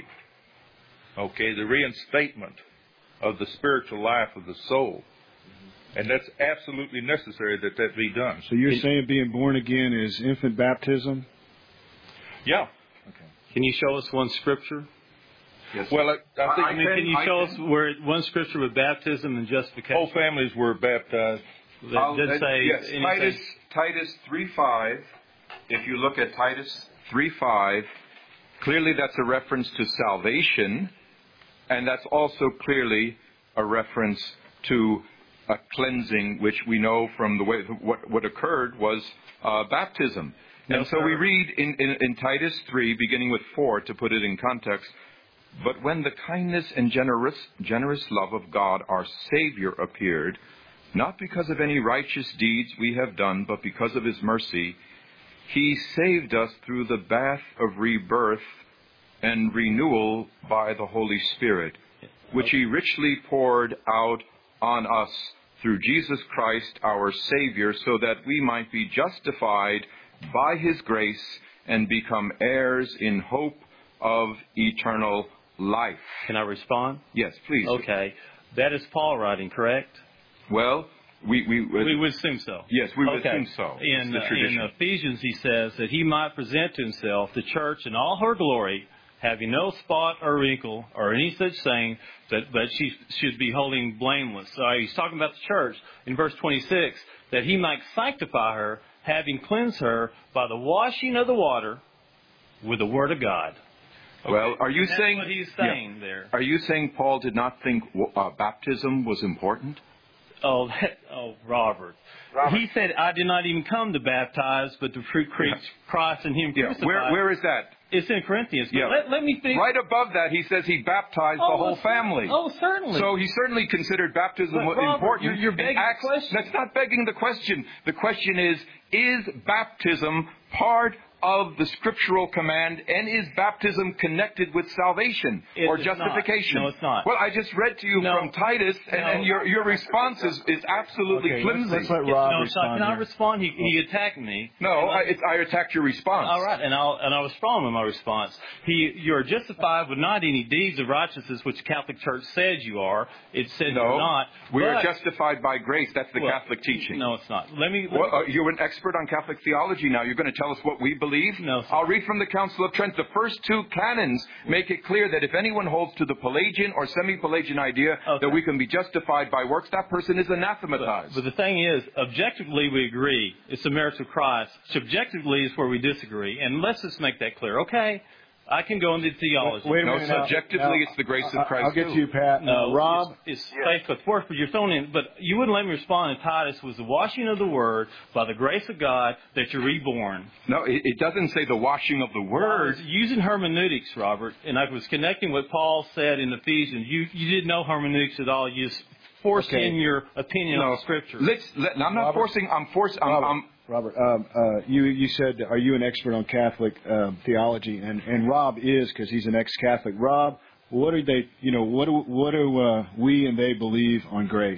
okay, the reinstatement of the spiritual life of the soul. And that's absolutely necessary that that be done. So you're saying being born again is infant baptism? Yeah. Okay. Can you show us one Scripture? Yes. Well, I, I think I mean, can you show us where one Scripture with baptism and justification? whole families were baptized. That I'll- did uh, say yes, anything. Titus Titus three five. If you look at Titus three five, clearly that's a reference to salvation, and that's also clearly a reference to a cleansing, which we know from the way what what occurred was uh, baptism. No, and so sir. we read in, in, in Titus three, beginning with four, to put it in context. But when the kindness and generous generous love of God our Savior appeared, not because of any righteous deeds we have done, but because of His mercy, He saved us through the bath of rebirth and renewal by the Holy Spirit, which He richly poured out on us through Jesus Christ our Savior, so that we might be justified by His grace and become heirs in hope of eternal life. Can I respond? Yes, please. Okay. That is Paul writing, correct? Well, we... We, We would assume so. Yes, we would Okay. assume so. It's In, the uh, tradition. in Ephesians, he says that he might present to himself the church in all her glory, having no spot or wrinkle or any such thing, that, but she should be holding blameless. So he's talking about the church in verse twenty-six, that he might sanctify her, having cleansed her by the washing of the water with the word of God. Well, are you And that's saying... what he's yeah. saying there. Are you saying Paul did not think uh, baptism was important? Oh, that, oh, Robert. Robert. He said, "I did not even come to baptize, but to preach Christ and Him Yeah. crucified." Where, where is that? It's in Corinthians. But Yeah. let, let me finish. Right above that, he says he baptized Oh, the whole well, family. Oh, certainly. So he certainly considered baptism But, Robert, important. you're- you're In begging the Acts- question. That's not begging the question. The question is, is baptism part of the scriptural command, and is baptism connected with salvation It or is justification? not. No, it's not. Well, I just read to you No. from Titus, and, No. and your, your response is, is absolutely Okay, flimsy. let's, let's let Yeah, Rob no, respond. Sean, can I here. respond? He, he attacked me. No, And I, it, I attacked your response. All right, and I'll and I'll respond with my response. He, you're justified with not any deeds of righteousness, which the Catholic Church says you are. It said No, you're not. we but, are justified by grace. That's the well, Catholic teaching. No, it's not. Let me. Let Well, me uh, you're an expert on Catholic theology now. You're going to tell us what we believe? No, sir. I'll read from the Council of Trent. The first two canons make it clear that if anyone holds to the Pelagian or semi-Pelagian idea Okay. that we can be justified by works, that person is anathematized. But the thing is, objectively we agree. It's the merits of Christ. Subjectively is where we disagree. And let's just make that clear, okay? I can go into theology. Wait a no, minute now. subjectively, Now, it's the grace I- of Christ. I'll get too. to you, Pat. No, Rob, it's, it's faith with works, but you're thrown in. But you wouldn't let me respond. And Titus was the washing of the word by the grace of God that you're reborn. No, it, it doesn't say the washing of the I word. was using hermeneutics, Robert, and I was connecting what Paul said in Ephesians. You you didn't know hermeneutics at all. You just forced Okay. in your opinion No, on Scripture. let's. Let, I'm not Robert? forcing. I'm forcing. I'm, Robert, I'm, Robert, um, uh, you you said, are you an expert on Catholic um, theology? And and Rob is, because he's an ex-Catholic. Rob, what do they, you know, what do what do uh, we and they believe on grace?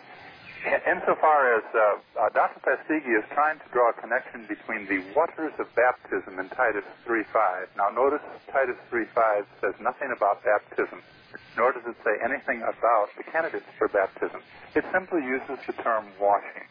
Insofar as uh, uh, Doctor Pastigi is trying to draw a connection between the waters of baptism in Titus three five. Now notice Titus three five says nothing about baptism, nor does it say anything about the candidates for baptism. It simply uses the term washing.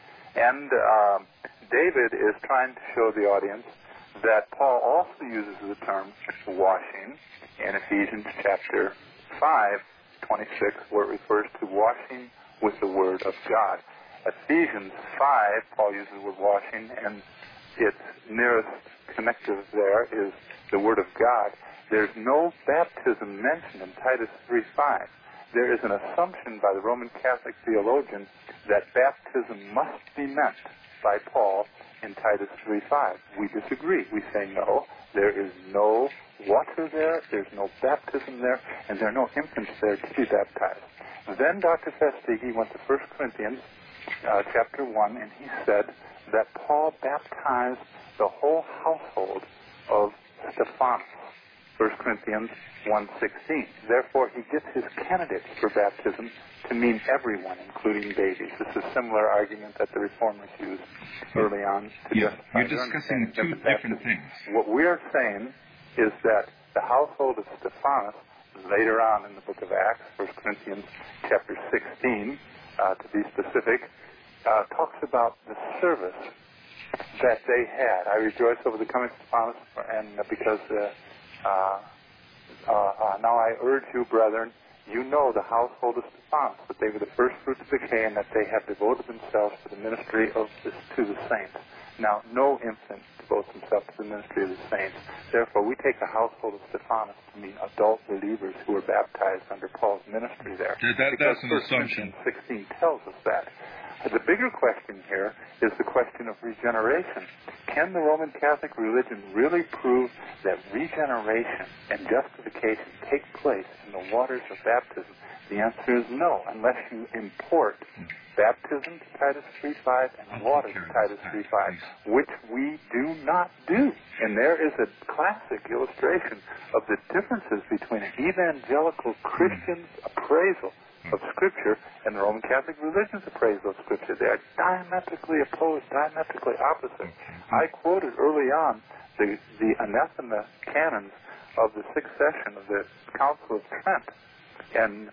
And uh, David is trying to show the audience that Paul also uses the term washing in Ephesians chapter five, twenty-six, where it refers to washing with the Word of God. Ephesians five, Paul uses the word washing, and its nearest connective there is the Word of God. There's no baptism mentioned in Titus three five. There is an assumption by the Roman Catholic theologian that baptism must be meant by Paul in Titus three five. We disagree. We say no, there is no water there, there's no baptism there, and there are no infants there to be baptized. Then Doctor Festigi went to First Corinthians uh, chapter one, and he said that Paul baptized the whole household of Stephanas. First Corinthians one sixteen. Therefore, he gets his candidates for baptism to mean everyone, including babies. This is a similar argument that the Reformers used early on to Yeah, justify you're their discussing understanding two of baptism. different things. What we're saying is that the household of Stephanas, later on in the book of Acts, First Corinthians chapter sixteen, uh, to be specific, uh, talks about the service that they had. I rejoice over the coming of Stephanas, and uh, because uh, uh, uh, uh, now I urge you, brethren, you know the household of Stephanas, that they were the first fruits of the decay, and that they have devoted themselves to the ministry of this, to the saints. Now, no infant devotes himself to the ministry of the saints. Therefore, we take the household of Stephanas to mean adult believers who were baptized under Paul's ministry there. That- that- because that's an First assumption. Corinthians sixteen tells us that. The bigger question here is the question of regeneration. Can the Roman Catholic religion really prove that regeneration and justification take place in the waters of baptism? The answer is no, unless you import baptism to Titus three five and water to Titus three five, which we do not do. And there is a classic illustration of the differences between an evangelical Christian's appraisal of Scripture and the Roman Catholic religion's appraisal of Scripture. They are diametrically opposed, diametrically opposite. I quoted early on the, the anathema canons of the sixth session of the Council of Trent, and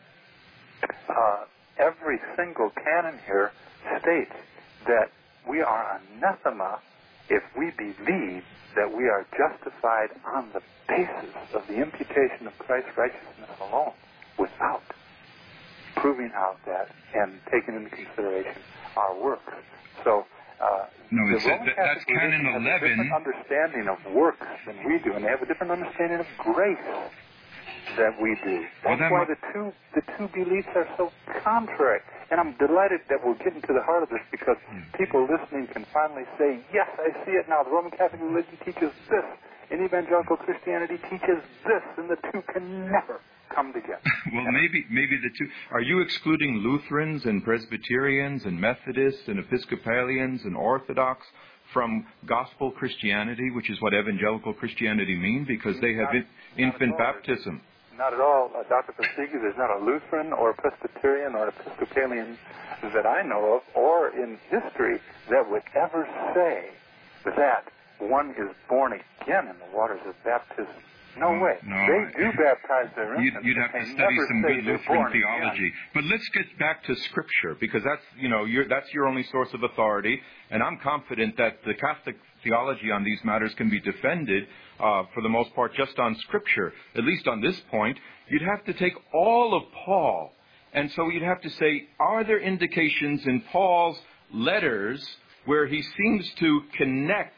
uh, every single canon here states that we are anathema if we believe that we are justified on the basis of the imputation of Christ's righteousness alone, without proving out that and taking into consideration our works. So, uh, No, the it's Roman that- Catholic that's canon religion has a eleven. different understanding of works than we do, and they have a different understanding of grace than we do. Well, That's then why what- the two the two beliefs are so contrary. And I'm delighted that we'll get into the heart of this, because people listening can finally say, yes, I see it now. The Roman Catholic religion teaches this, and evangelical Christianity teaches this, and the two can never come together. Well, maybe maybe the two. Are you excluding Lutherans and Presbyterians and Methodists and Episcopalians and Orthodox from gospel Christianity, which is what evangelical Christianity mean, because they have in, infant baptism? Not at all. Uh, Doctor Pastigi, there's not a Lutheran or a Presbyterian or an Episcopalian that I know of, or in history, that would ever say that one is born again in the waters of baptism. No oh, way. No, they do baptize their infants. You'd, you'd have to study some good Lutheran theology. Again. But let's get back to Scripture, because that's, you know, you're, that's your only source of authority, and I'm confident that the Catholic theology on these matters can be defended, uh, for the most part, just on Scripture. At least on this point, you'd have to take all of Paul, and so you'd have to say, are there indications in Paul's letters where he seems to connect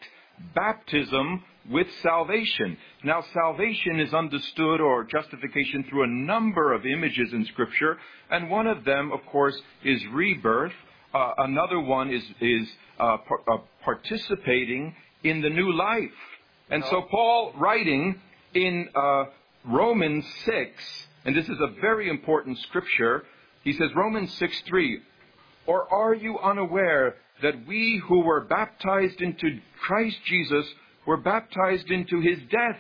baptism with salvation? Now, salvation is understood, or justification, through a number of images in Scripture, and one of them, of course, is rebirth. Uh, another one is is uh, par- uh, participating in the new life. And so Paul, writing in uh, Romans six, and this is a very important Scripture, he says, Romans six three, or are you unaware that we who were baptized into Christ Jesus were baptized into his death?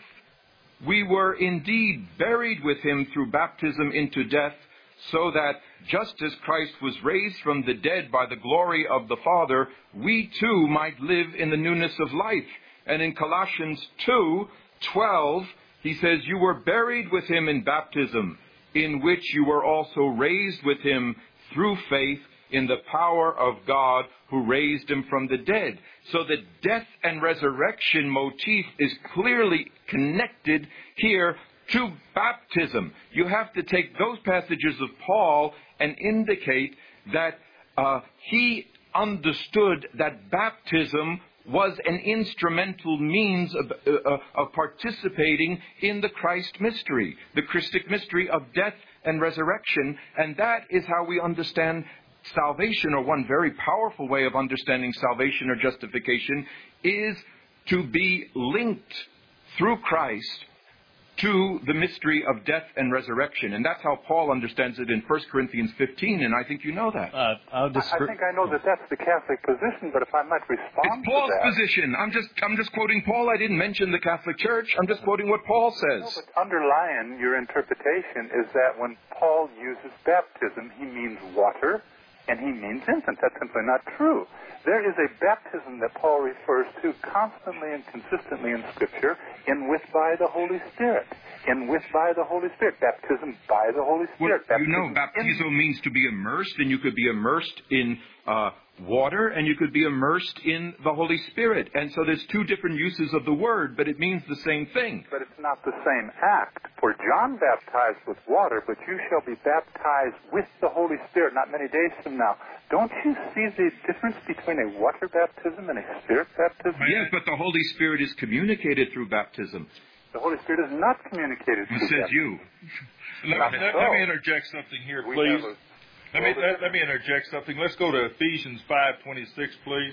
We were indeed buried with him through baptism into death, so that just as Christ was raised from the dead by the glory of the Father, we too might live in the newness of life. And in Colossians two twelve, he says, you were buried with him in baptism, in which you were also raised with him through faith in the power of God who raised him from the dead. So the death and resurrection motif is clearly connected here to baptism. You have to take those passages of Paul and indicate that uh, he understood that baptism was an instrumental means of, uh, of participating in the Christ mystery, the Christic mystery of death and resurrection. And that is how we understand salvation, or one very powerful way of understanding salvation or justification is to be linked through Christ to the mystery of death and resurrection. And that's how Paul understands it in First Corinthians fifteen, and I think you know that. Uh, I'll discre- I think I know that that's the Catholic position, but if I might respond it's Paul's to that... position. I'm just I'm just quoting Paul. I didn't mention the Catholic Church. I'm just quoting what Paul says. No, but underlying your interpretation is that when Paul uses baptism, he means water, and he means infant. That's simply not true. There is a baptism that Paul refers to constantly and consistently in Scripture, in with by the Holy Spirit. In with by the Holy Spirit. Baptism by the Holy Spirit. Well, baptism you know, baptizo in... means to be immersed, and you could be immersed in uh, water, and you could be immersed in the Holy Spirit. And so there's two different uses of the word, but it means the same thing. But it's not the same act. For John baptized with water, but you shall be baptized with the Holy Spirit not many days from now. Don't you see the difference between a water baptism and a spirit baptism? Yes, but the Holy Spirit is communicated through baptism. The Holy Spirit is not communicated through baptism. It says baptism. you. Let, let, so. let me interject something here, We please. a, let me let, let me interject something. Let's go to Ephesians five twenty-six, please.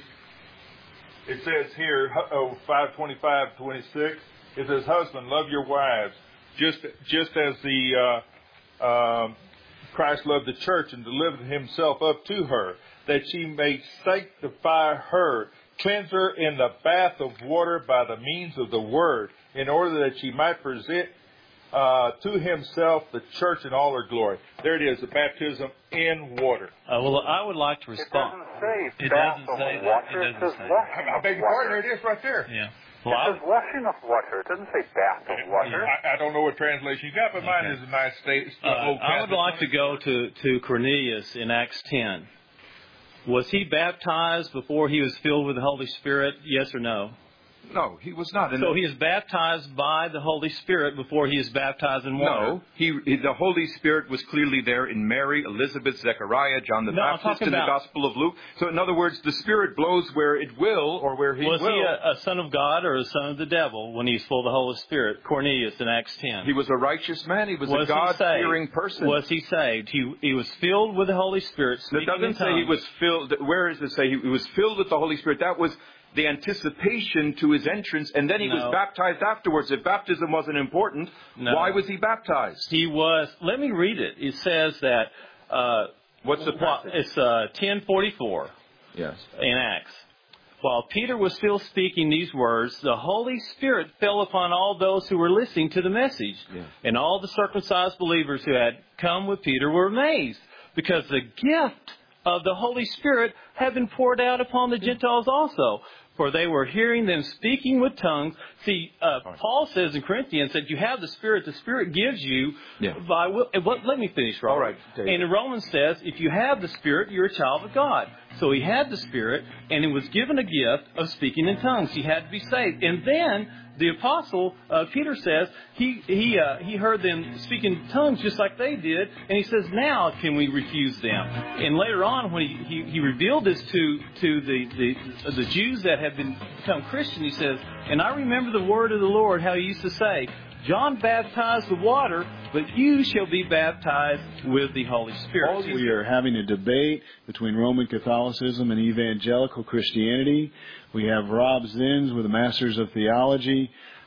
It says here, oh, five twenty-five, twenty-six. It says, "Husband, love your wives, just just as the uh, uh, Christ loved the church and delivered himself up to her, that she may sanctify her, cleanse her in the bath of water by the means of the word, in order that she might present uh, to himself the church in all her glory." There it is, the baptism in water. Uh, well, I would like to respond. It doesn't say It bath doesn't of say that. water. It It doesn't says say washing I of beg your water. pardon, there it is right there. Yeah. It Well, says washing of water. It doesn't say bath of water. I, I don't know what translation you got, but mine Okay. is a nice state. Uh, I would like to go to, to Cornelius in Acts ten. Was he baptized before he was filled with the Holy Spirit? Yes or no? No, he was not. So he is baptized by the Holy Spirit before he is baptized in water? No, he, he, the Holy Spirit was clearly there in Mary, Elizabeth, Zechariah, John the No, I'm Baptist, talking in the about- Gospel of Luke. So in other words, the Spirit blows where it will, or where he Was will. he a, a son of God or a son of the devil when he was full of the Holy Spirit? Cornelius in Acts ten. He was a righteous man. He was, Was a he God-fearing saved? person. Was he saved? He, he was filled with the Holy Spirit. It speaking doesn't in say he tongues. was filled. Where does it say he was filled with the Holy Spirit? That was the anticipation to his entrance, and then he No. was baptized afterwards. If baptism wasn't important, No. why was he baptized? He was. Let me read it. It says that. Uh, What's the passage? It's uh, ten forty-four Yes. in Acts. While Peter was still speaking these words, the Holy Spirit fell upon all those who were listening to the message. Yeah. And all the circumcised believers who had come with Peter were amazed, because the gift of the Holy Spirit had been poured out upon the Gentiles also. For they were hearing them speaking with tongues. See, uh, Paul says in Corinthians that you have the Spirit. The Spirit gives you Yeah. by will. What, let me finish, Robert. All right, David. And in Romans says, if you have the Spirit, you're a child of God. So he had the Spirit, and he was given a gift of speaking in tongues. He had to be saved. And then the apostle uh, Peter says he he uh, he heard them speak in tongues just like they did, and he says, now can we refuse them? And later on, when he, he, he revealed this to to the, the the Jews that had been become Christian, he says, and I remember the word of the Lord, how he used to say, John baptized with water, but you shall be baptized with the Holy Spirit. We are having a debate between Roman Catholicism and evangelical Christianity. We have Rob Zins with the Masters of Theology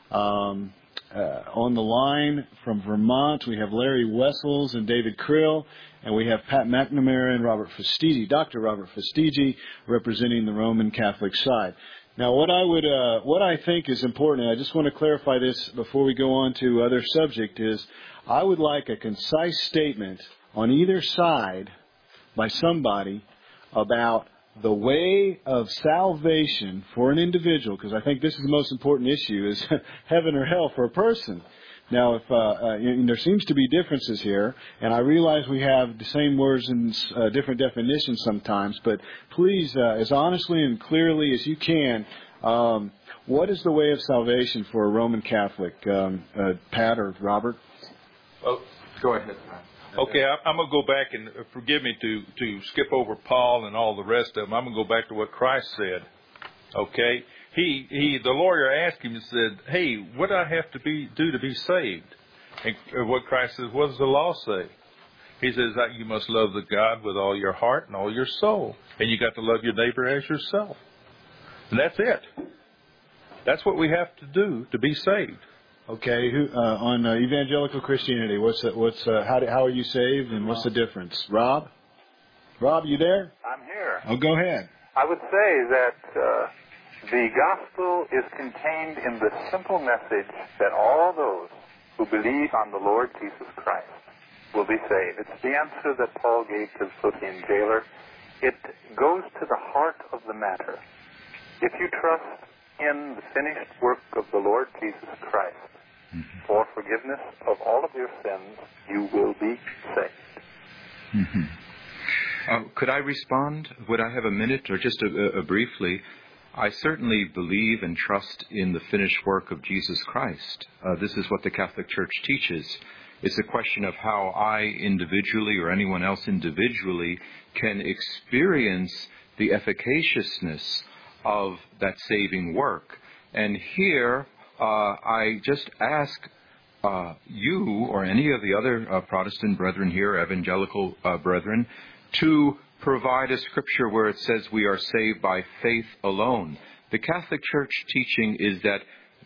um, uh, on the line from Vermont. We have Larry Wessels and David Krill, and we have Pat McNamara and Robert Fastigi, Doctor Robert Fastigi, representing the Roman Catholic side. Now, what I would, uh, what I think is important, and I just want to clarify this before we go on to other subject, is I would like a concise statement on either side by somebody about the way of salvation for an individual, because I think this is the most important issue, is heaven or hell for a person. Now, if uh, uh, and there seems to be differences here, and I realize we have the same words and uh, different definitions sometimes, but please, uh, as honestly and clearly as you can, um, what is the way of salvation for a Roman Catholic? Um, uh, Pat or Robert? Well, Go ahead. okay, I, I'm going to go back and uh, forgive me to, to skip over Paul and all the rest of them. I'm going to go back to what Christ said. Okay? He, he, the lawyer asked him and said, hey, what do I have to be, do to be saved? And what Christ says, what does the law say? He says that you must love the God with all your heart and all your soul. And you got to love your neighbor as yourself. And that's it. That's what we have to do to be saved. Okay, who, uh, on uh, evangelical Christianity, what's the, what's uh, how do, how are you saved, and what's the difference? Rob, Rob, you there? I'm here. Oh, go ahead. I would say that uh, the gospel is contained in the simple message that all those who believe on the Lord Jesus Christ will be saved. It's the answer that Paul gave to the Philippian jailer. It goes to the heart of the matter. If you trust in the finished work of the Lord Jesus Christ mm-hmm. for forgiveness of all of your sins, you will be saved. Mm-hmm. Uh, could I respond? Would I have a minute or just a, a, a briefly? I certainly believe and trust in the finished work of Jesus Christ. Uh, this is what the Catholic Church teaches. It's a question of how I individually or anyone else individually can experience the efficaciousness of that saving work. And here, uh, I just ask uh, you or any of the other uh, Protestant brethren here, evangelical uh, brethren, to provide a scripture where it says we are saved by faith alone. The Catholic Church teaching is that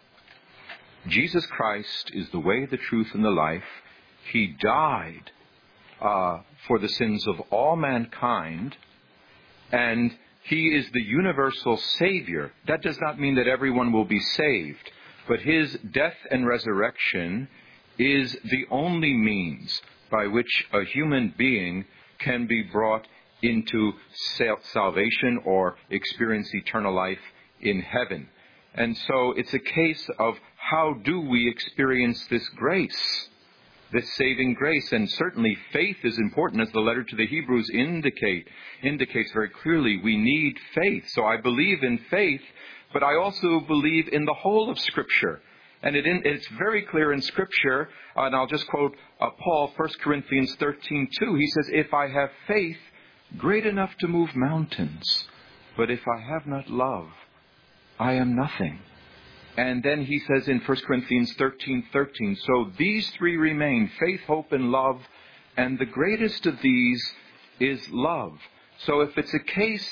Jesus Christ is the way, the truth, and the life. He died uh, for the sins of all mankind, and He is the universal Savior. That does not mean that everyone will be saved, but His death and resurrection is the only means by which a human being can be brought into salvation or experience eternal life in heaven. And so it's a case of how do we experience this grace, this saving grace. And certainly faith is important, as the letter to the Hebrews indicate indicates very clearly. We need faith. So I believe in faith, but I also believe in the whole of Scripture. And it in, it's very clear in Scripture, uh, and I'll just quote uh, Paul, First Corinthians thirteen two. He says, if I have faith great enough to move mountains, but if I have not love, I am nothing. And then he says in First Corinthians thirteen thirteen, so these three remain, faith, hope, and love, and the greatest of these is love. So if it's a case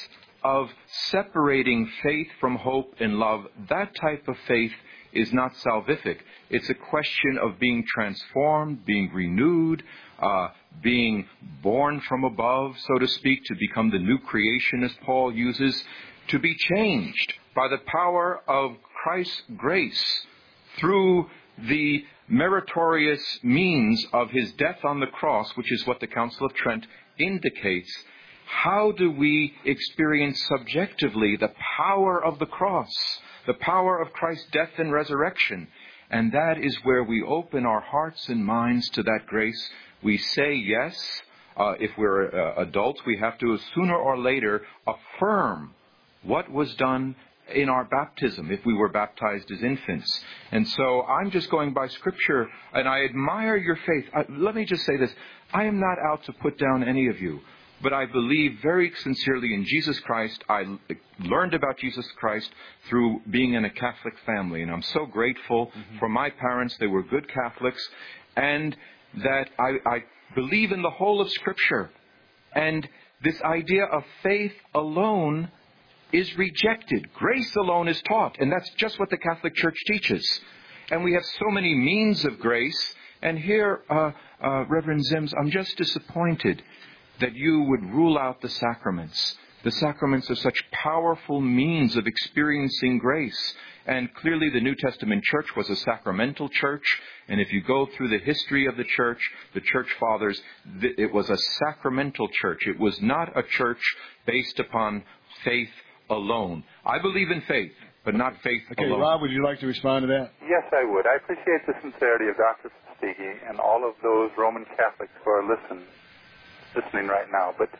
of separating faith from hope and love, that type of faith is not salvific. It's a question of being transformed, being renewed, uh, being born from above, so to speak, to become the new creation, as Paul uses, to be changed by the power of Christ's grace through the meritorious means of his death on the cross, which is what the Council of Trent indicates. How do we experience subjectively the power of the cross, the power of Christ's death and resurrection? And that is where we open our hearts and minds to that grace. We say yes. Uh, if we're uh, adults, we have to, sooner or later, affirm what was done in our baptism, if we were baptized as infants. And so I'm just going by Scripture, and I admire your faith. Uh, let me just say this. I am not out to put down any of you, but I believe very sincerely in Jesus Christ. I learned about Jesus Christ through being in a Catholic family, and I'm so grateful mm-hmm. for my parents. They were good Catholics, and that I, I believe in the whole of Scripture. And this idea of faith alone is rejected. Grace alone is taught, and that's just what the Catholic Church teaches. And we have so many means of grace. And here, uh, uh, Reverend Zims, I'm just disappointed that you would rule out the sacraments. The sacraments are such powerful means of experiencing grace. And clearly the New Testament church was a sacramental church. And if you go through the history of the church, the church fathers, it was a sacramental church. It was not a church based upon faith alone. I believe in faith, but not faith okay, alone. Rob, would you like to respond to that? Yes, I would. I appreciate the sincerity of Doctor Fastigi and all of those Roman Catholics who are listen, listening right now. But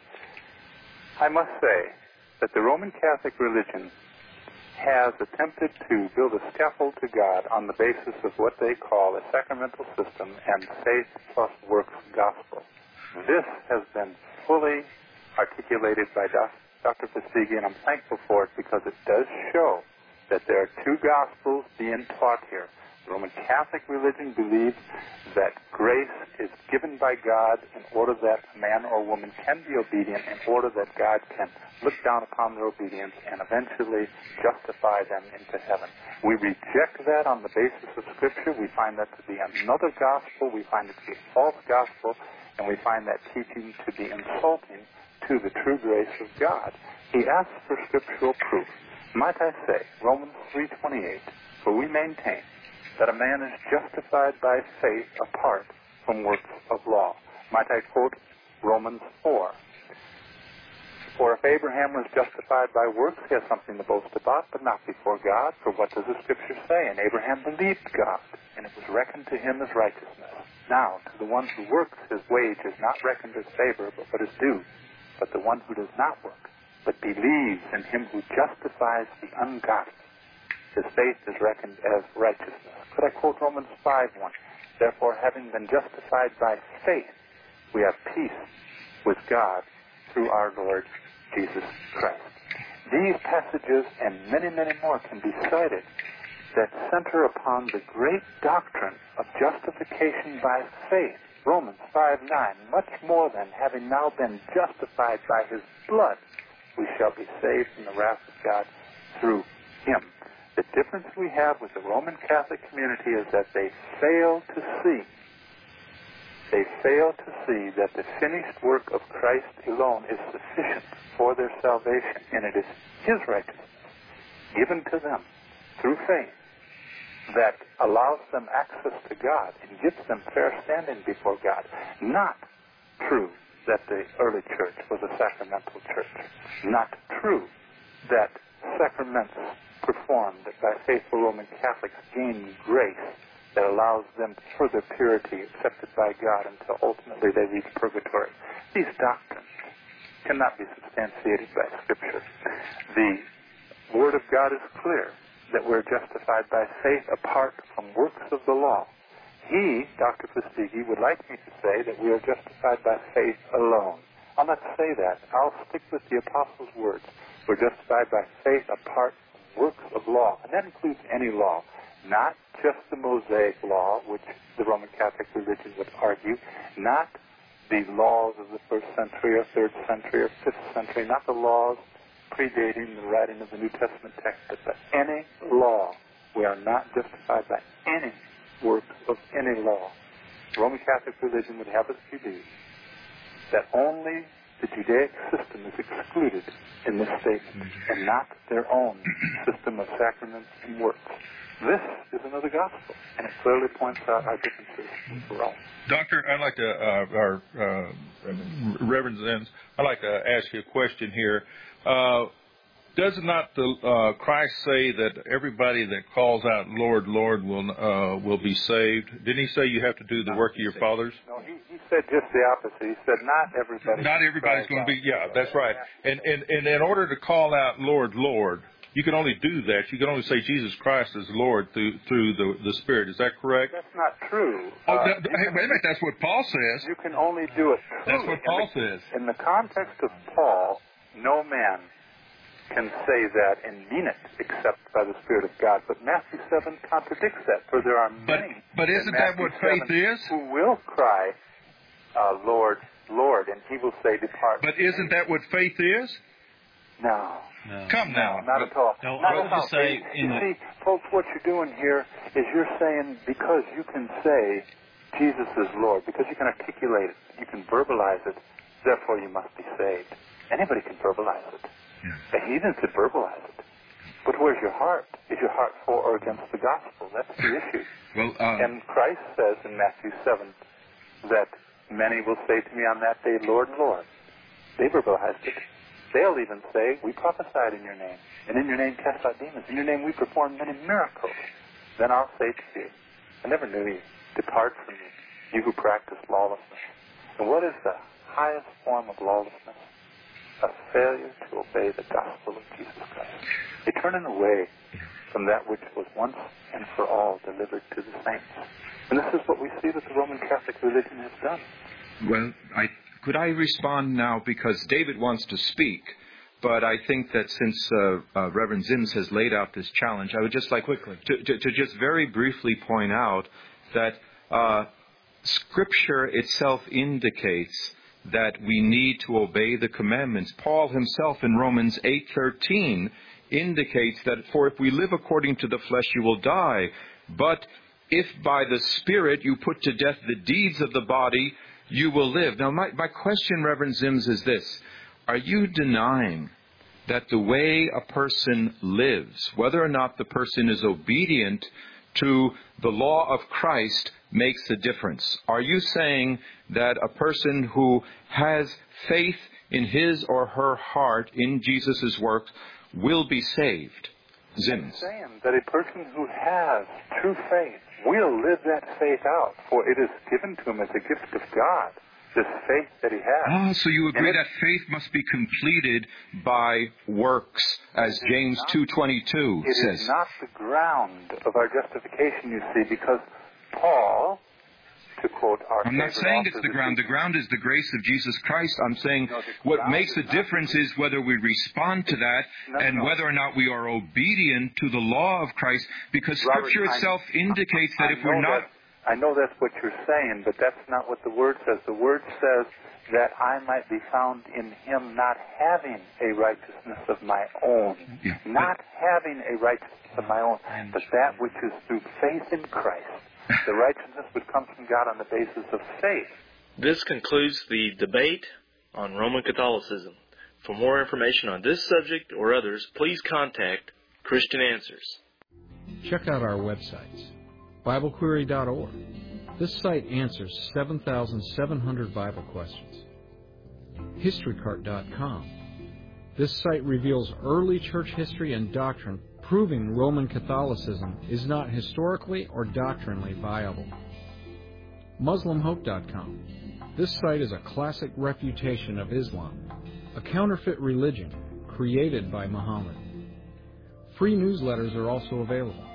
I must say that the Roman Catholic religion has attempted to build a scaffold to God on the basis of what they call a sacramental system and faith plus works gospel. This has been fully articulated by Doctor Doctor Fastigi, and I'm thankful for it because it does show that there are two gospels being taught here. The Roman Catholic religion believes that grace is given by God in order that a man or woman can be obedient, in order that God can look down upon their obedience and eventually justify them into heaven. We reject that on the basis of Scripture. We find that to be another gospel. We find it to be a false gospel, and we find that teaching to be insulting to the true grace of God. He asks for scriptural proof. Might I say, Romans three twenty-eight, for we maintain that a man is justified by faith apart from works of law. Might I quote Romans four? For if Abraham was justified by works, he has something to boast about, but not before God. For what does the Scripture say? And Abraham believed God, and it was reckoned to him as righteousness. Now, to the one who works, his wage is not reckoned as favor, but what is due. But the one who does not work, but believes in him who justifies the ungodly, his faith is reckoned as righteousness. Could I quote Romans five one? Therefore, having been justified by faith, we have peace with God through our Lord Jesus Christ. These passages and many, many more can be cited that center upon the great doctrine of justification by faith. Romans five nine, much more than having now been justified by his blood, we shall be saved from the wrath of God through him. The difference we have with the Roman Catholic community is that they fail to see, they fail to see that the finished work of Christ alone is sufficient for their salvation, and it is his righteousness given to them through faith that allows them access to God and gives them fair standing before God. Not true that the early church was a sacramental church. Not true that sacraments performed by faithful Roman Catholics gain grace that allows them further purity accepted by God until ultimately they reach purgatory. These doctrines cannot be substantiated by Scripture. The Word of God is clear that we're justified by faith apart from works of the law. He, Doctor Fastigi, would like me to say that we are justified by faith alone. I'll not say that. I'll stick with the Apostles' words. We're justified by faith apart from works of law. And that includes any law, not just the Mosaic law, which the Roman Catholic religion would argue, not the laws of the first century or third century or fifth century, not the laws predating the writing of the New Testament text, that by any law, we are not justified by any work of any law. The Roman Catholic religion would have us believe that only the Judaic system is excluded in this statement, and not their own system of sacraments and works. This is another gospel, and it clearly points out our differences with Rome. Doctor, I'd like to, uh, our uh, Reverend Zenz, I'd like to ask you a question here. Uh, does not the uh, Christ say that everybody that calls out Lord, Lord will uh, will be saved? Didn't he say you have to do the work of your fathers? No, he, he said just the opposite. He said not everybody. Not everybody's going to be. Yeah, that's right. And, and and in order to call out Lord, Lord, you can only do that. You can only say Jesus Christ is Lord through through the the Spirit. Is that correct? That's not true. Oh, uh, that, hey, wait a minute. That's what Paul says. You can only do it truly. That's what Paul in the, says. In the context of Paul, no man can say that and mean it except by the Spirit of God. But Matthew seven contradicts that, for there are But many. but isn't that what faith is? Who will cry, uh, Lord, Lord, and he will say, depart. But isn't that what faith is? No. No. Come now. Not at all. No, Not I would at all. just say you in the- see, folks, what you're doing here is you're saying because you can say Jesus is Lord, because you can articulate it, you can verbalize it, therefore you must be saved. Anybody can verbalize it. Yeah. A heathen could verbalize it. But where's your heart? Is your heart for or against the gospel? That's the issue. Well, uh, and Christ says in Matthew seven that many will say to me on that day, Lord, Lord. They verbalized it. They'll even say, we prophesied in your name, and in your name cast out demons. In your name we performed many miracles. Then I'll say to you, I never knew you. Depart from me, you who practice lawlessness. And what is the highest form of lawlessness? A failure to obey the gospel of Jesus Christ. A turning away from that which was once and for all delivered to the saints. And this is what we see that the Roman Catholic religion has done. Well, I, could I respond now? Because David wants to speak, but I think that since uh, uh, Reverend Zims has laid out this challenge, I would just like quickly to, to, to just very briefly point out that uh, Scripture itself indicates that we need to obey the commandments. Paul himself in Romans eight thirteen indicates that, for if we live according to the flesh, you will die. But if by the Spirit you put to death the deeds of the body, you will live. Now, my, my question, Reverend Zims, is this. Are you denying that the way a person lives, whether or not the person is obedient to the law of Christ, makes a difference? Are you saying that a person who has faith in his or her heart in Jesus' work will be saved? Zims. I'm saying that a person who has true faith will live that faith out, for it is given to him as a gift of God, this faith that he has. Ah, so you agree that faith must be completed by works, as James two twenty-two says. It is not the ground of our justification, you see, because Paul, to quote our I'm not saying it's the ground. The ground is the grace of Jesus Christ. I'm saying no, what makes a difference is whether we respond to that no, and no. whether or not we are obedient to the law of Christ, because Robert, Scripture itself I, indicates I, that I if we're not... That, I know that's what you're saying, but that's not what the Word says. The Word says that I might be found in Him not having a righteousness of my own. Yeah, not but, having a righteousness of my own, but that which is through faith in Christ. The righteousness would come from God on the basis of faith. This concludes the debate on Roman Catholicism. For more information on this subject or others, please contact Christian Answers. Check out our websites, Bible Query dot org. This site answers seven thousand seven hundred Bible questions. History Cart dot com. This site reveals early church history and doctrine, proving Roman Catholicism is not historically or doctrinally viable. Muslim Hope dot com. This site is a classic refutation of Islam, a counterfeit religion created by Muhammad. Free newsletters are also available.